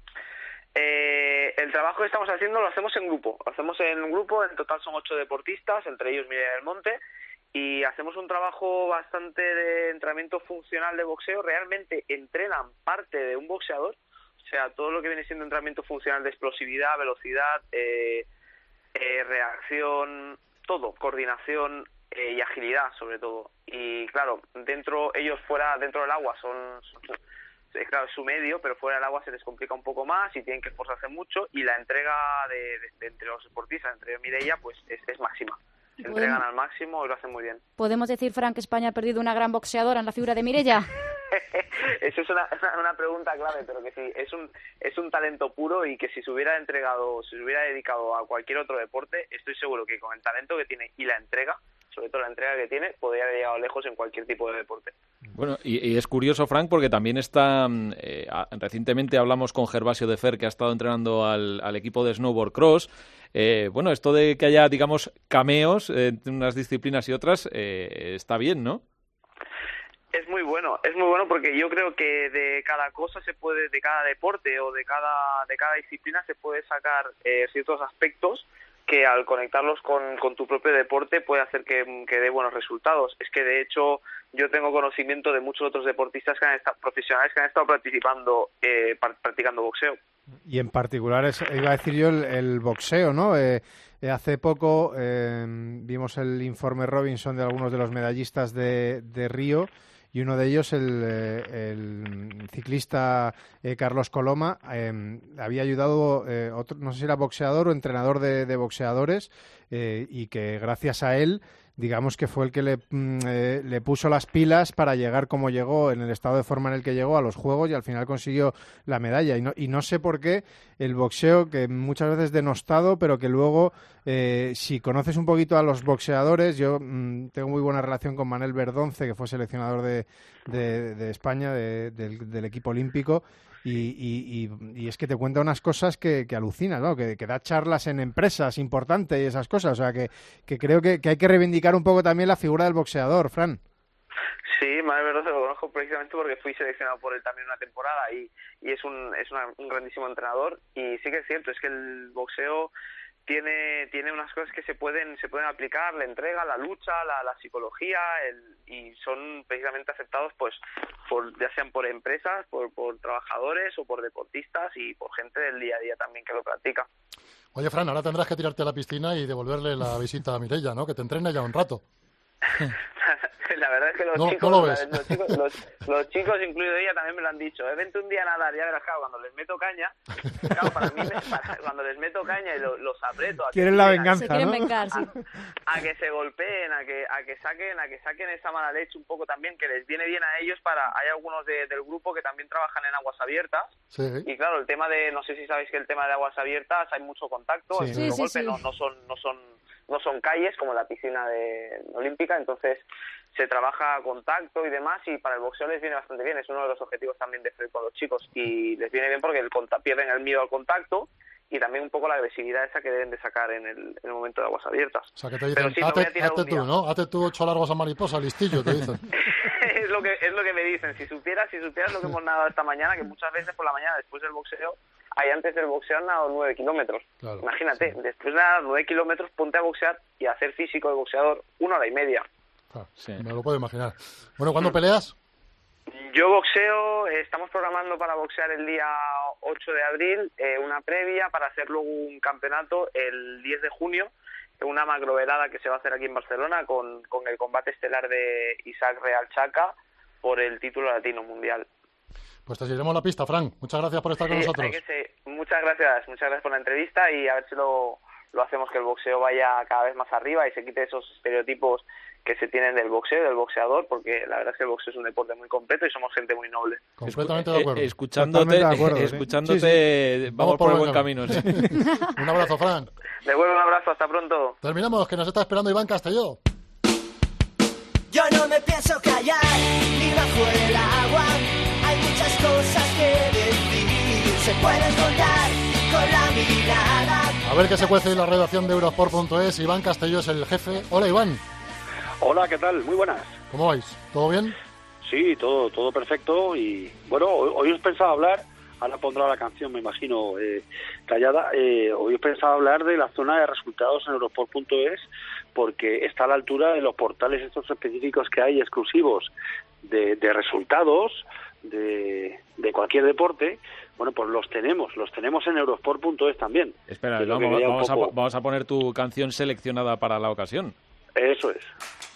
El trabajo que estamos haciendo lo hacemos en grupo. En total son 8 deportistas, entre ellos Mireia del Monte, y hacemos un trabajo bastante de entrenamiento funcional de boxeo. Realmente entrenan parte de un boxeador, o sea, todo lo que viene siendo entrenamiento funcional de explosividad, velocidad, reacción, todo, coordinación y agilidad sobre todo. Y claro, dentro del agua claro, es su medio, pero fuera del agua se les complica un poco más y tienen que esforzarse mucho, y la entrega de entre los deportistas, entre Mireia, pues es máxima. Se entregan al máximo y lo hacen muy bien. ¿Podemos decir, Fran, que España ha perdido una gran boxeadora en la figura de Mireia? Eso es una pregunta clave, pero que sí, es un talento puro, y que si se hubiera dedicado a cualquier otro deporte, estoy seguro que con el talento que tiene y la entrega, sobre todo la entrega que tiene, podría haber llegado lejos en cualquier tipo de deporte. Bueno, y es curioso, Frank, porque también está... recientemente hablamos con Gervasio de Fer, que ha estado entrenando al equipo de snowboard cross. Bueno, esto de que haya, digamos, cameos entre unas disciplinas y otras, está bien, ¿no? Es muy bueno porque yo creo que de cada cosa de cada deporte o de cada disciplina se puede sacar ciertos aspectos que al conectarlos con tu propio deporte puede hacer que dé buenos resultados. Es que de hecho yo tengo conocimiento de muchos otros deportistas profesionales que han estado practicando boxeo. Y en particular, iba a decir yo, el boxeo, ¿no? Hace poco vimos el informe Robinson de algunos de los medallistas de Río, y uno de ellos, el ciclista Carlos Coloma, había ayudado, no sé si era boxeador o entrenador de boxeadores, y que gracias a él, digamos que fue el que le puso las pilas para llegar como llegó, en el estado de forma en el que llegó a los Juegos, y al final consiguió la medalla. Y no sé por qué el boxeo, que muchas veces es denostado, pero que luego, si conoces un poquito a los boxeadores, yo tengo muy buena relación con Manel Verdonce, que fue seleccionador de España, del equipo olímpico, y es que te cuenta unas cosas que alucinas, ¿no? Que da charlas en empresas importantes y esas cosas. O sea, que creo que hay que reivindicar un poco también la figura del boxeador, Fran. Sí, Manuel Verdonce lo conozco precisamente porque fui seleccionado por él también una temporada, y es un grandísimo entrenador. Y sí que es cierto, es que el boxeo tiene unas cosas que se pueden aplicar, la entrega, la lucha, la psicología, y son precisamente aceptados pues ya sean por empresas, por trabajadores o por deportistas y por gente del día a día también que lo practica. Oye, Fran, ahora tendrás que tirarte a la piscina y devolverle la visita a Mireia, ¿no? Que te entrene ya un rato. La verdad es que los chicos, incluido ella, también me lo han dicho. Vente un día a nadar, ya verás, cuando les meto caña, cuando les meto caña y los aprieto, quieren la venganza, quieren vengar, sí. a que se golpeen, a que saquen esa mala leche un poco también, que les viene bien a ellos. Hay algunos del grupo que también trabajan en aguas abiertas, sí. Y claro, el tema no sé si sabéis que el tema de aguas abiertas hay mucho contacto, sí. Los golpes no son calles como la piscina olímpica, entonces se trabaja a contacto y demás, y para el boxeo les viene bastante bien. Es uno de los objetivos también de Fred con los chicos, y les viene bien porque pierden el miedo al contacto y también un poco la agresividad esa que deben de sacar en el momento de aguas abiertas. O sea, que te dicen, hazte tú, ¿no? Hazte tú 8 largos a mariposa, listillo, te dicen. es lo que me dicen. Si supieras lo que hemos nadado esta mañana, que muchas veces por la mañana después del boxeo, antes del boxeo han nadado 9 kilómetros. Claro, imagínate, sí. Después de nadar 9 kilómetros, ponte a boxear y a hacer físico de boxeador 1 hora y media. Ah, sí. Me lo puedo imaginar. Bueno, ¿cuándo peleas? Yo boxeo, estamos programando para boxear el día 8 de abril, una previa para hacer luego un campeonato el 10 de junio, una macrovelada que se va a hacer aquí en Barcelona con el combate estelar de Isaac Real Chaca por el título latino mundial. Pues te seguiremos la pista, Frank. Muchas gracias por estar con nosotros. Muchas gracias por la entrevista, y a ver si lo hacemos que el boxeo vaya cada vez más arriba y se quite esos estereotipos que se tienen del boxeo y del boxeador, porque la verdad es que el boxeo es un deporte muy completo y somos gente muy noble. Completamente de acuerdo. Escuchándote, sí. Vamos por el buen camino. Sí. Un abrazo, Frank. Devuelvo un abrazo, hasta pronto. Terminamos, que nos está esperando Iván Castelló. Yo no me pienso callar ni bajo el agua. A ver qué se cuece en la redacción de Eurosport.es. Iván Castelló es el jefe. Hola, Iván. Hola, ¿qué tal? Muy buenas. ¿Cómo vais? ¿Todo bien? Sí, todo perfecto. Y bueno, hoy os pensaba hablar, ahora pondrá la canción, me imagino, callada. Hoy os pensaba hablar de la zona de resultados en Eurosport.es, porque está a la altura de los portales estos específicos que hay exclusivos de resultados de cualquier deporte. Bueno, pues los tenemos en Eurosport.es también. Espera, vamos a poner tu canción seleccionada para la ocasión. Eso es.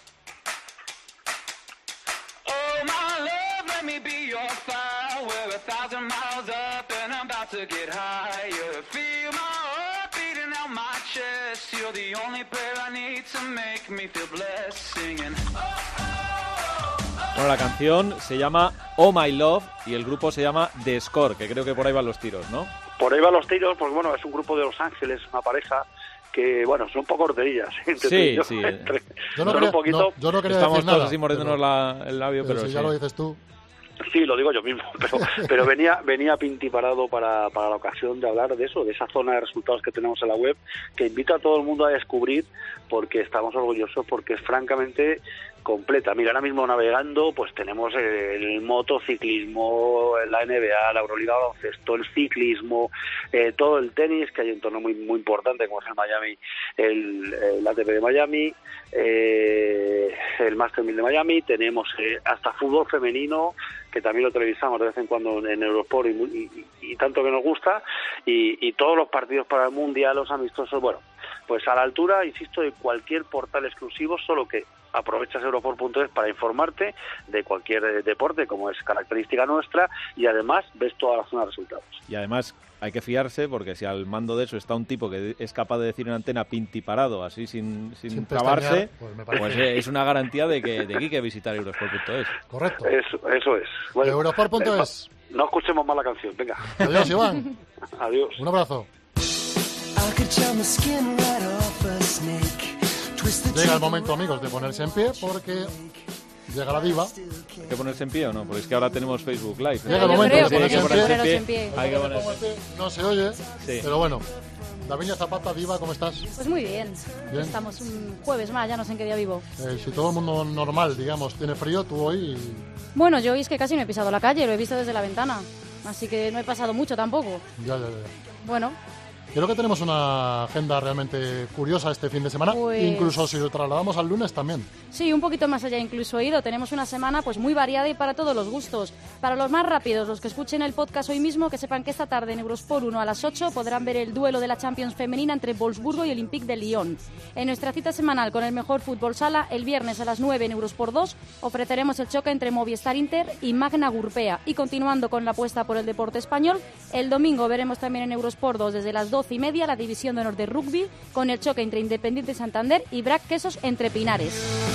Bueno, la canción se llama Oh My Love y el grupo se llama The Score, que creo que por ahí van los tiros, ¿no? Por ahí van los tiros, porque bueno, es un grupo de Los Ángeles, una pareja que, bueno, son un poco horterillas. Sí. Yo no quería Estamos decir nada, todos así mordiéndonos el labio, pero si sí. ya lo dices tú. Sí, lo digo yo mismo, pero venía pintiparado para la ocasión de hablar de eso, de esa zona de resultados que tenemos en la web, que invito a todo el mundo a descubrir, porque estamos orgullosos, porque es francamente completa. Mira, ahora mismo navegando, pues tenemos el motociclismo, la NBA, la Euroliga de baloncesto, el ciclismo, todo el tenis, que hay un torneo muy importante como es el Miami, el ATP de Miami, el Master 1000 de Miami, tenemos hasta fútbol femenino, que también lo televisamos de vez en cuando en Eurosport y tanto que nos gusta, y todos los partidos para el Mundial, los amistosos, bueno, pues a la altura, insisto, de cualquier portal exclusivo, solo que aprovechas Eurosport.es para informarte de cualquier deporte, como es característica nuestra, y además ves toda la zona de resultados. Y además hay que fiarse, porque si al mando de eso está un tipo que es capaz de decir en antena pintiparado, así sin trabarse, pues es una garantía de que hay que visitar Eurosport.es. Correcto. Eso es. Bueno, Eurosport.es. No escuchemos más la canción, venga. Adiós, Iván. Adiós. Un abrazo. Llega el momento, amigos, de ponerse en pie, porque llega la diva. ¿Hay que ponerse en pie o no? Porque es que ahora tenemos Facebook Live. Llega el momento de ponerse en pie. Hay que ponerse en pie. No se oye, sí. Pero bueno. Davinia Zapata, diva, ¿cómo estás? Pues muy bien. Estamos un jueves más, ya no sé en qué día vivo. Si todo el mundo normal, digamos, tiene frío, tú hoy... Bueno, yo hoy es que casi no he pisado la calle, lo he visto desde la ventana. Así que no he pasado mucho tampoco. Ya. Bueno. Creo que tenemos una agenda realmente curiosa este fin de semana, pues... incluso si lo trasladamos al lunes también. Sí, un poquito más allá incluso ido. Tenemos una semana pues muy variada y para todos los gustos. Para los más rápidos, los que escuchen el podcast hoy mismo, que sepan que esta tarde en Eurosport 1 a las 8 podrán ver el duelo de la Champions femenina entre Wolfsburgo y Olympique de Lyon. En nuestra cita semanal con el mejor fútbol sala, el viernes a las 9 en Eurosport 2 ofreceremos el choque entre Movistar Inter y Magna Gurpea. Y continuando con la apuesta por el deporte español, el domingo veremos también en Eurosport 2 desde las 12:30 la división de honor de rugby con el choque entre Independiente Santander y Brac Quesos entre Pinares.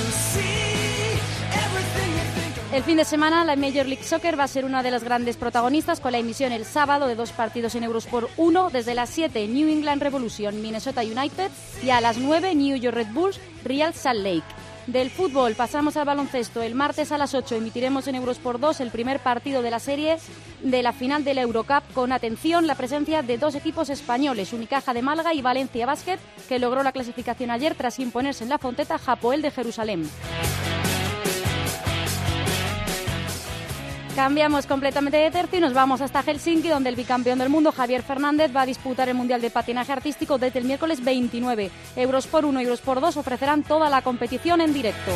El fin de semana la Major League Soccer va a ser una de las grandes protagonistas con la emisión el sábado de 2 partidos en Eurosport 1 desde las 7 New England Revolution Minnesota United y a las 9 New York Red Bulls Real Salt Lake. Del fútbol pasamos al baloncesto. El martes a las 8 emitiremos en Eurosport 2 el primer partido de la serie de la final de la Eurocup con, atención, la presencia de 2 equipos españoles, Unicaja de Málaga y Valencia Basket, que logró la clasificación ayer tras imponerse en la Fonteta Hapoel de Jerusalén. Cambiamos completamente de tercio y nos vamos hasta Helsinki, donde el bicampeón del mundo, Javier Fernández, va a disputar el Mundial de Patinaje Artístico desde el miércoles 29. Eurosport 1 y Eurosport 2 ofrecerán toda la competición en directo.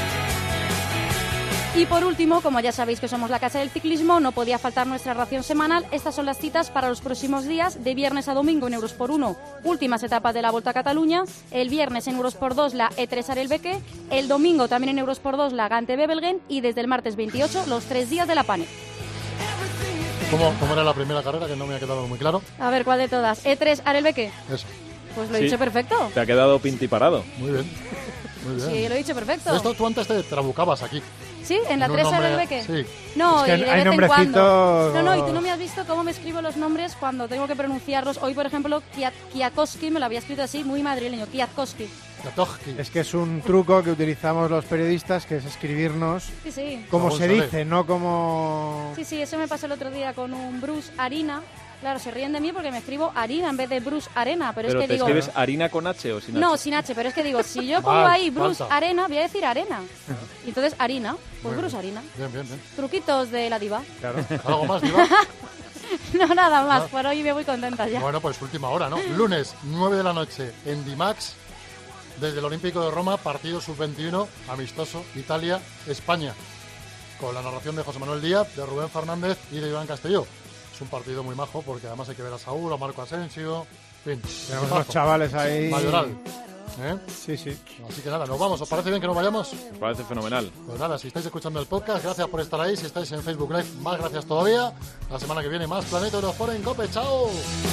Y por último, como ya sabéis que somos la Casa del Ciclismo, no podía faltar nuestra ración semanal. Estas son las citas para los próximos días, de viernes a domingo en Eurosport 1, últimas etapas de la Volta a Cataluña, el viernes en Eurosport 2 la E3 Arelbeque, el domingo también en Eurosport 2 la Gante Bebelgen y desde el martes 28 los 3 días de la Pane. ¿Cómo era la primera carrera? Que no me ha quedado muy claro. A ver, ¿cuál de todas? ¿E3 Arelbeque? Eso. Pues lo he dicho perfecto. Te ha quedado pintiparado. Muy bien. Muy bien. Sí, lo he dicho perfecto. Esto tú antes te trabucabas aquí. ¿Sí? ¿En la 3 Arelbeque? Sí. No, es que y de hay vez en cuando. nombrecitos... No, y tú no me has visto cómo me escribo los nombres cuando tengo que pronunciarlos. Hoy, por ejemplo, Kwiatkowski me lo había escrito así, muy madrileño, Kwiatkowski. Es que es un truco que utilizamos los periodistas, que es escribirnos sí. como se dice, no como... Sí, eso me pasó el otro día con un Bruce Arina, Claro, se ríen de mí porque me escribo Harina en vez de Bruce Arena, pero es que ¿te digo... escribes Harina con H o sin H? No, sin H, pero es que digo, si yo pongo ahí Bruce Arena, voy a decir Arena. Y entonces Harina, pues Bruce Harina. Bien, bien, bien. Truquitos de la diva. Claro. ¿Algo más, diva? No, nada más, por hoy me voy contenta ya. Bueno, pues última hora, ¿no? Lunes, 9 de la noche, en Dimax, desde el Olímpico de Roma, partido sub-21, amistoso, Italia-España, con la narración de José Manuel Díaz, de Rubén Fernández y de Iván Castelló. Es un partido muy majo porque además hay que ver a Saúl, a Marco Asensio, en fin. Tenemos unos chavales ahí. Mayoral. Sí, sí. Así que nada, nos vamos. ¿Os parece bien que nos vayamos? Me parece fenomenal. Pues nada, si estáis escuchando el podcast, gracias por estar ahí. Si estáis en Facebook Live, más gracias todavía. La semana que viene más Planeta Eurosport en COPE. ¡Chao!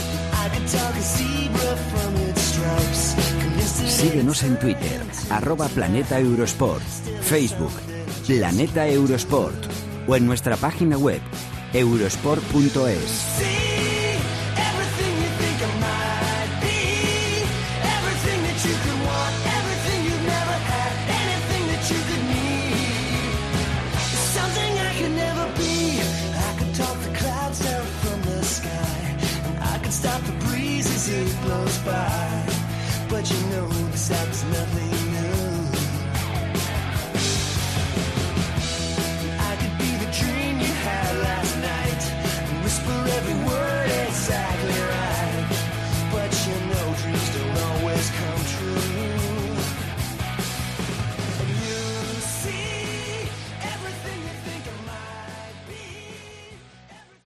Síguenos en Twitter, @Planeta Eurosport, Facebook, Planeta Eurosport, o en nuestra página web, eurosport.es. Stop the breeze as it blows by, but you know this happens nothing new.